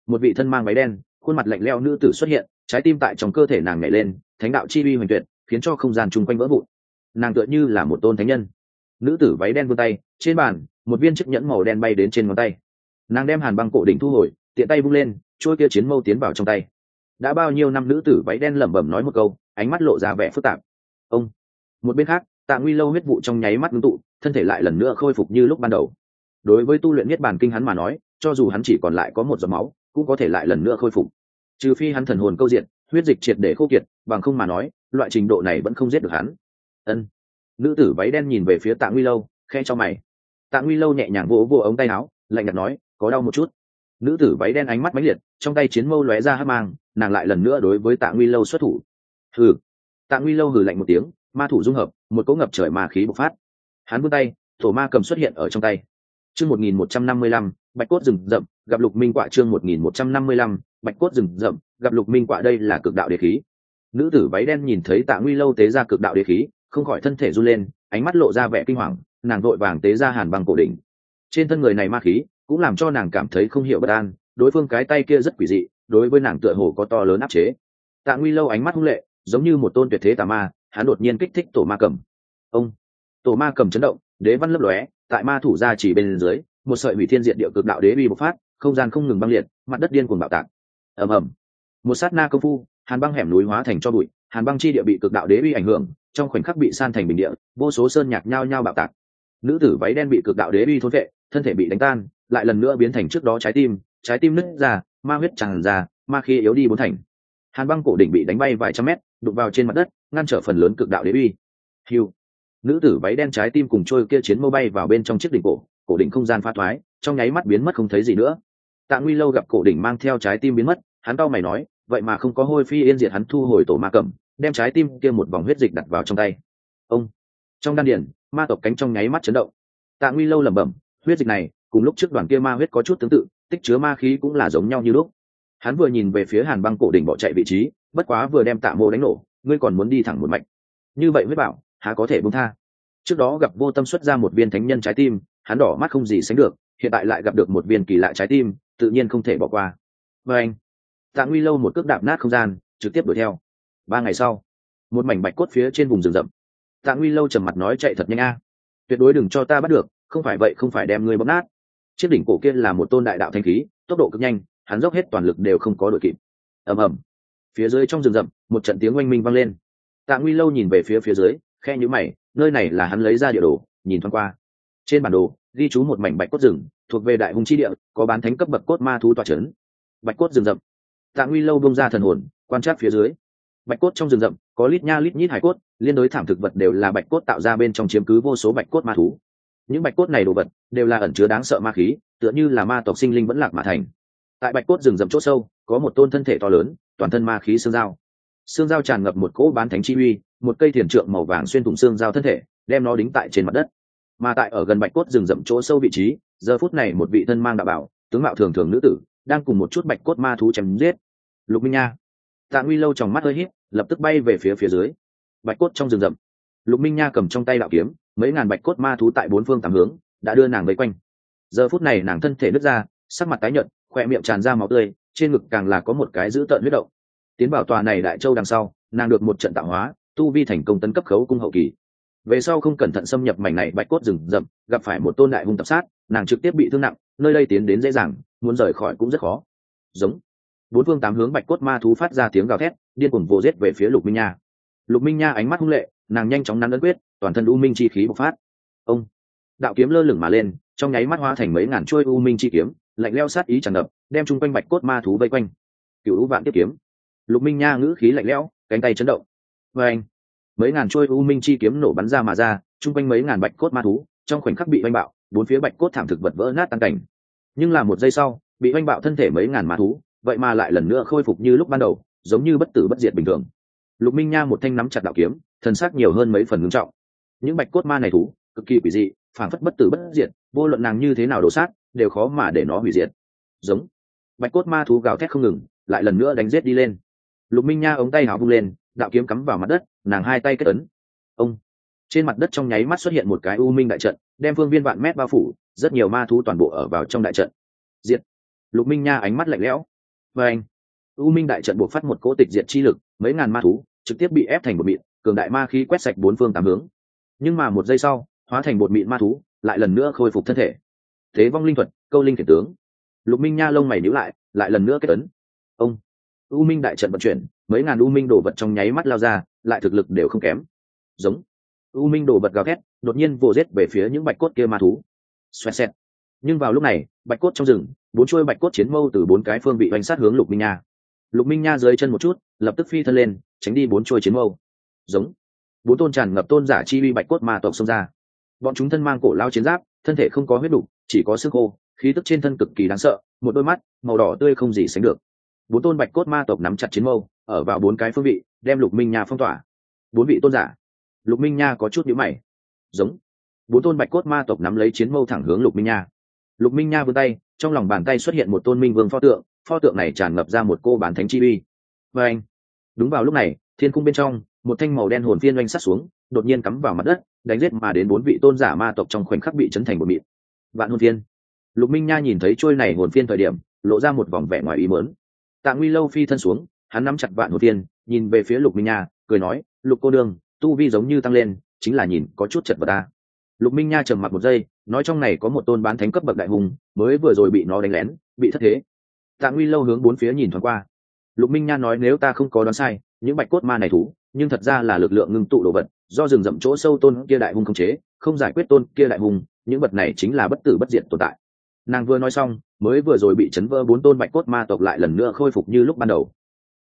một vị thân mang váy đen, khuôn mặt lạnh lẽo nữ tử xuất hiện, trái tim tại trong cơ thể nàng nhảy lên, thánh đạo chi uy hoành tuyệt, khiến cho không gian chung quanh vỡ vụn. Nàng tựa như là một tôn thánh nhân. Nữ tử váy đen vươn tay, trên bàn, một viên chiếc nhẫn màu đen bay đến trên ngón tay. Nàng đem hàn băng cổ đỉnh thu hồi, tiện tay vung lên, trôi kia chiến mâu tiến vào trong tay. Đã bao nhiêu năm, nữ tử váy đen lẩm bẩm nói một câu, ánh mắt lộ ra vẻ phức tạp. Ông. Một bên khác, Tạ Nguy Lâu huyết vụ trong nháy mắt ngưng tụ, thân thể lại lần nữa khôi phục như lúc ban đầu. Đối với tu luyện niết bàn kinh hắn mà nói, cho dù hắn chỉ còn lại có một giọt máu, cũng có thể lại lần nữa khôi phục. Trừ phi hắn thần hồn câu diện, huyết dịch triệt để khô kiệt, bằng không mà nói, loại trình độ này vẫn không giết được hắn. Ân. Nữ tử váy đen nhìn về phía Tạ Nguy Lâu, khẽ cho mày. Tạ Nguy Lâu nhẹ nhàng vỗ vỗ ống tay áo, lạnh nhạt nói, có đau một chút. Nữ tử váy đen ánh mắt mãnh liệt, trong tay chiến mâu lóe ra hắc mang, nàng lại lần nữa đối với Tạ Nguy Lâu xuất thủ. Hừ. Tạ Nguy Lâu hừ lạnh một tiếng, ma thủ dung hợp, một cỗ ngập trời ma khí bộc phát. Hắn vươn tay, thổ ma cầm xuất hiện ở trong tay. Chương một nghìn một trăm năm mươi lăm, Bạch cốt rừng rậm, gặp Lục Minh Quạ. Chương một nghìn một trăm năm mươi lăm, Bạch cốt rừng rậm, gặp Lục Minh Quạ. Đây là cực đạo đế khí. Nữ tử váy đen nhìn thấy Tạ Nguy Lâu tế ra cực đạo đế khí, không khỏi thân thể run lên, ánh mắt lộ ra vẻ kinh hoàng, nàng vội vàng tế ra hàn băng cổ đỉnh. Trên thân người này ma khí, cũng làm cho nàng cảm thấy không hiểu bất an, đối phương cái tay kia rất quỷ dị, đối với nàng tựa hồ có to lớn áp chế. Tạ Nguy Lâu ánh mắt hung lệ, giống như một tôn tuyệt thế tà ma, hắn đột nhiên kích thích tổ ma cầm. Ông. Tổ ma cầm chấn động, đế văn lấp lóe, tại ma thủ ra chỉ bên dưới, một sợi hủy thiên diệt địa cực đạo đế uy bộc phát, không gian không ngừng băng liệt, mặt đất điên cuồng bạo tạc. Ầm ầm. Một sát na công phu, hàn băng hẻm núi hóa thành cho bụi, hàn băng chi địa bị cực đạo đế uy ảnh hưởng, trong khoảnh khắc bị san thành bình địa, vô số sơn nhạc nhao nhao bạo tạc. Nữ tử váy đen bị cực đạo đế uy thôn vệ, thân thể bị đánh tan, lại lần nữa biến thành trước đó trái tim, trái tim nứt ra, ma huyết tràn ra, ma khí yếu đi bốn thành. Hàn băng cổ đỉnh bị đánh bay vài trăm mét, đụng vào trên mặt đất, ngăn trở phần lớn cực đạo đế uy. Hưu. Nữ tử váy đen trái tim cùng trôi kia chiến mâu bay vào bên trong chiếc đỉnh cổ, cổ đỉnh không gian phá thoái, trong nháy mắt biến mất không thấy gì nữa. Tạ Nguy Lâu gặp cổ đỉnh mang theo trái tim biến mất, hắn cau mày nói, vậy mà không có hôi phi yên diệt. Hắn thu hồi tổ ma cầm, đem trái tim kia một vòng huyết dịch đặt vào trong tay. Ông. Trong đan điền, ma tộc cánh trong nháy mắt chấn động. Tạ Nguy Lâu lẩm bẩm, huyết dịch này cùng lúc trước đoàn kia ma huyết có chút tương tự, tích chứa ma khí cũng là giống nhau như lúc. Hắn vừa nhìn về phía hàn băng cổ đỉnh bỏ chạy vị trí, bất quá vừa đem Tạ Mộ đánh nổ, ngươi còn muốn đi thẳng một mạch, như vậy huyết bảo há có thể buông tha. Trước đó gặp Vô Tâm xuất ra một viên thánh nhân trái tim, hắn đỏ mắt không gì sánh được, hiện tại lại gặp được một viên kỳ lạ trái tim, tự nhiên không thể bỏ qua. Và anh. Tạ Nguy Lâu một cước đạp nát không gian, trực tiếp đuổi theo. Ba ngày sau, một mảnh bạch cốt phía trên vùng rừng rậm. Tạ Nguy Lâu trầm mặt nói, chạy thật nhanh a, tuyệt đối đừng cho ta bắt được, không phải vậy không phải đem ngươi bóp nát. Chiếc đỉnh cổ kia là một tôn đại đạo thanh khí, tốc độ cực nhanh, hắn dốc hết toàn lực đều không có đuổi kịp. Ầm ầm. Phía dưới trong rừng rậm, một trận tiếng oanh minh vang lên. Tạ Nguy Lâu nhìn về phía phía dưới, khe nhíu mày, nơi này là hắn lấy ra địa đồ, nhìn thoáng qua. Trên bản đồ ghi chú một mảnh bạch cốt rừng, thuộc về đại hung chi địa, có bán thánh cấp bậc cốt ma thú tọa trấn. Bạch cốt rừng rậm. Tạ Nguy Lâu bung ra thần hồn, quan sát phía dưới. Bạch cốt trong rừng rậm có lít nha lít nhít hải cốt, liên đối thảm thực vật đều là bạch cốt tạo ra, bên trong chiếm cứ vô số bạch cốt ma thú. Những bạch cốt này đồ vật đều là ẩn chứa đáng sợ ma khí, tựa như là ma tộc sinh linh vẫn lạc mà thành. Tại bạch cốt rừng rậm chỗ sâu, có một tôn thân thể to lớn, toàn thân ma khí xương dao. Xương dao tràn ngập một cỗ bán thánh chi uy, một cây thiền trượng màu vàng xuyên thủng xương dao thân thể, đem nó đính tại trên mặt đất. Mà tại ở gần bạch cốt rừng rậm chỗ sâu vị trí, giờ phút này một vị thân mang đạo bảo, tướng mạo thường thường nữ tử, đang cùng một chút bạch cốt ma thú chém giết. Lục Minh Nha. Tạ Nguy Lâu trong mắt hơi híp, lập tức bay về phía phía dưới. Bạch cốt trong rừng rậm, Lục Minh Nha cầm trong tay đạo kiếm, mấy ngàn bạch cốt ma thú tại bốn phương tám hướng đã đưa nàng vây quanh. Giờ phút này nàng thân thể nứt ra, sắc mặt tái nhợt, khóe miệng tràn ra máu tươi, trên ngực càng là có một cái dữ tợn huyết động. Tiến vào tòa này đại châu đằng sau, nàng được một trận tạo hóa, tu vi thành công tấn cấp khấu cung hậu kỳ. Về sau không cẩn thận xâm nhập mảnh này bạch cốt rừng rậm, gặp phải một tôn đại hung tập sát, nàng trực tiếp bị thương nặng, nơi đây tiến đến dễ dàng, muốn rời khỏi cũng rất khó. Giống. Bốn phương tám hướng bạch cốt ma thú phát ra tiếng gào thét, điên cuồng vồ giết về phía Lục Minh Nha. Lục Minh Nha ánh mắt hung lệ, nàng nhanh chóng nắn ấn quyết, toàn thân u minh chi khí bộc phát. Ông. Đạo kiếm lơ lửng mà lên, trong nháy mắt hóa thành mấy ngàn chuôi u minh chi kiếm, lạnh lẽo sát ý tràn ngập, đem chung quanh bạch cốt ma thú vây quanh. Cửu u vạn tiếp kiếm. Lục Minh Nha ngữ khí lạnh lẽo, cánh tay chấn động. Và anh. Mấy ngàn chuôi u minh chi kiếm nổ bắn ra mà ra, chung quanh mấy ngàn bạch cốt ma thú, trong khoảnh khắc bị oanh bạo, bốn phía bạch cốt thảm thực vật vỡ nát tan cảnh. Nhưng là một giây sau, bị oanh bạo thân thể mấy ngàn ma thú, vậy mà lại lần nữa khôi phục như lúc ban đầu, giống như bất tử bất diệt bình thường. Lục Minh Nha một thanh nắm chặt đạo kiếm, thần sắc nhiều hơn mấy phần ngưng trọng. Những bạch cốt ma này thú cực kỳ quỷ dị, phảng phất bất tử bất diệt, vô luận nàng như thế nào đổ sát, đều khó mà để nó hủy diệt. Giống. Bạch cốt ma thú gào thét không ngừng, lại lần nữa đánh giết đi lên. Lục Minh Nha ống tay áo vung lên, đạo kiếm cắm vào mặt đất, nàng hai tay kết ấn. Ông. Trên mặt đất trong nháy mắt xuất hiện một cái u minh đại trận, đem phương viên vạn mét bao phủ, rất nhiều ma thú toàn bộ ở vào trong đại trận. Diệt. Lục Minh Nha ánh mắt lạnh lẽo, và anh u minh đại trận buộc phát một cỗ tịch diệt chi lực, mấy ngàn ma thú trực tiếp bị ép thành bột mịn, cường đại ma khí quét sạch bốn phương tám hướng. Nhưng mà một giây sau, hóa thành bột mịn ma thú lại lần nữa khôi phục thân thể. Thế vong linh thuật, câu linh khiển tướng. Lục Minh Nha lông mày nhíu lại, lại lần nữa kết ấn. Ông u minh đại trận vận chuyển, mấy ngàn u minh đồ vật trong nháy mắt lao ra, lại thực lực đều không kém. Giống u minh đồ vật gào thét, đột nhiên vồ giết về phía những bạch cốt kia ma thú. Xoẹt xẹt. Nhưng vào lúc này, bạch cốt trong rừng, bốn chuôi bạch cốt chiến mâu từ bốn cái phương bị oanh sát hướng Lục Minh Nha. Lục Minh Nha dưới chân một chút, lập tức phi thân lên, tránh đi bốn chuôi chiến mâu. Giống bốn tôn tràn ngập tôn giả chi uy bạch cốt ma tộc xông ra. Bọn chúng thân mang cổ lao chiến giáp, thân thể không có huyết đủ, chỉ có xương khô, khí tức trên thân cực kỳ đáng sợ, một đôi mắt màu đỏ tươi không gì sánh được. Bốn tôn bạch cốt ma tộc nắm chặt chiến mâu, ở vào bốn cái phương vị, đem Lục Minh Nha phong tỏa. Bốn vị tôn giả. Lục Minh Nha có chút nhíu mày. Giống bốn tôn bạch cốt ma tộc nắm lấy chiến mâu thẳng hướng Lục Minh Nha. Lục Minh Nha vươn tay, trong lòng bàn tay xuất hiện một tôn minh vương pho tượng, pho tượng này tràn ngập ra một cô bán thánh chi uy. Và anh đúng vào lúc này, thiên cung bên trong, một thanh màu đen hồn phiên oanh sát xuống, đột nhiên cắm vào mặt đất, đánh giết mà đến bốn vị tôn giả ma tộc trong khoảnh khắc bị chấn thành một mịn. Vạn hồn phiên. Lục Minh Nha nhìn thấy trôi này hồn phiên thời điểm, lộ ra một vòng vẻ ngoài ý muốn. Tạ Nguy Lâu phi thân xuống, hắn nắm chặt vạn hồn phiên, nhìn về phía Lục Minh Nha, cười nói, "Lục cô đương, tu vi giống như tăng lên, chính là nhìn có chút chật vật ta." Lục Minh Nha trầm mặc một giây, nói trong này có một tôn bán thánh cấp bậc đại hùng, mới vừa rồi bị nó đánh lén, bị thất thế. Tạ Nguy Lâu hướng bốn phía nhìn thoáng qua. Lục Minh Nha nói nếu ta không có đoán sai, những bạch cốt ma này thú, nhưng thật ra là lực lượng ngưng tụ đồ vật, do rừng rậm chỗ sâu tôn kia đại hùng khống chế, không giải quyết tôn kia đại hùng, những vật này chính là bất tử bất diệt tồn tại. Nàng vừa nói xong, mới vừa rồi bị chấn vỡ bốn tôn bạch cốt ma tộc lại lần nữa khôi phục như lúc ban đầu.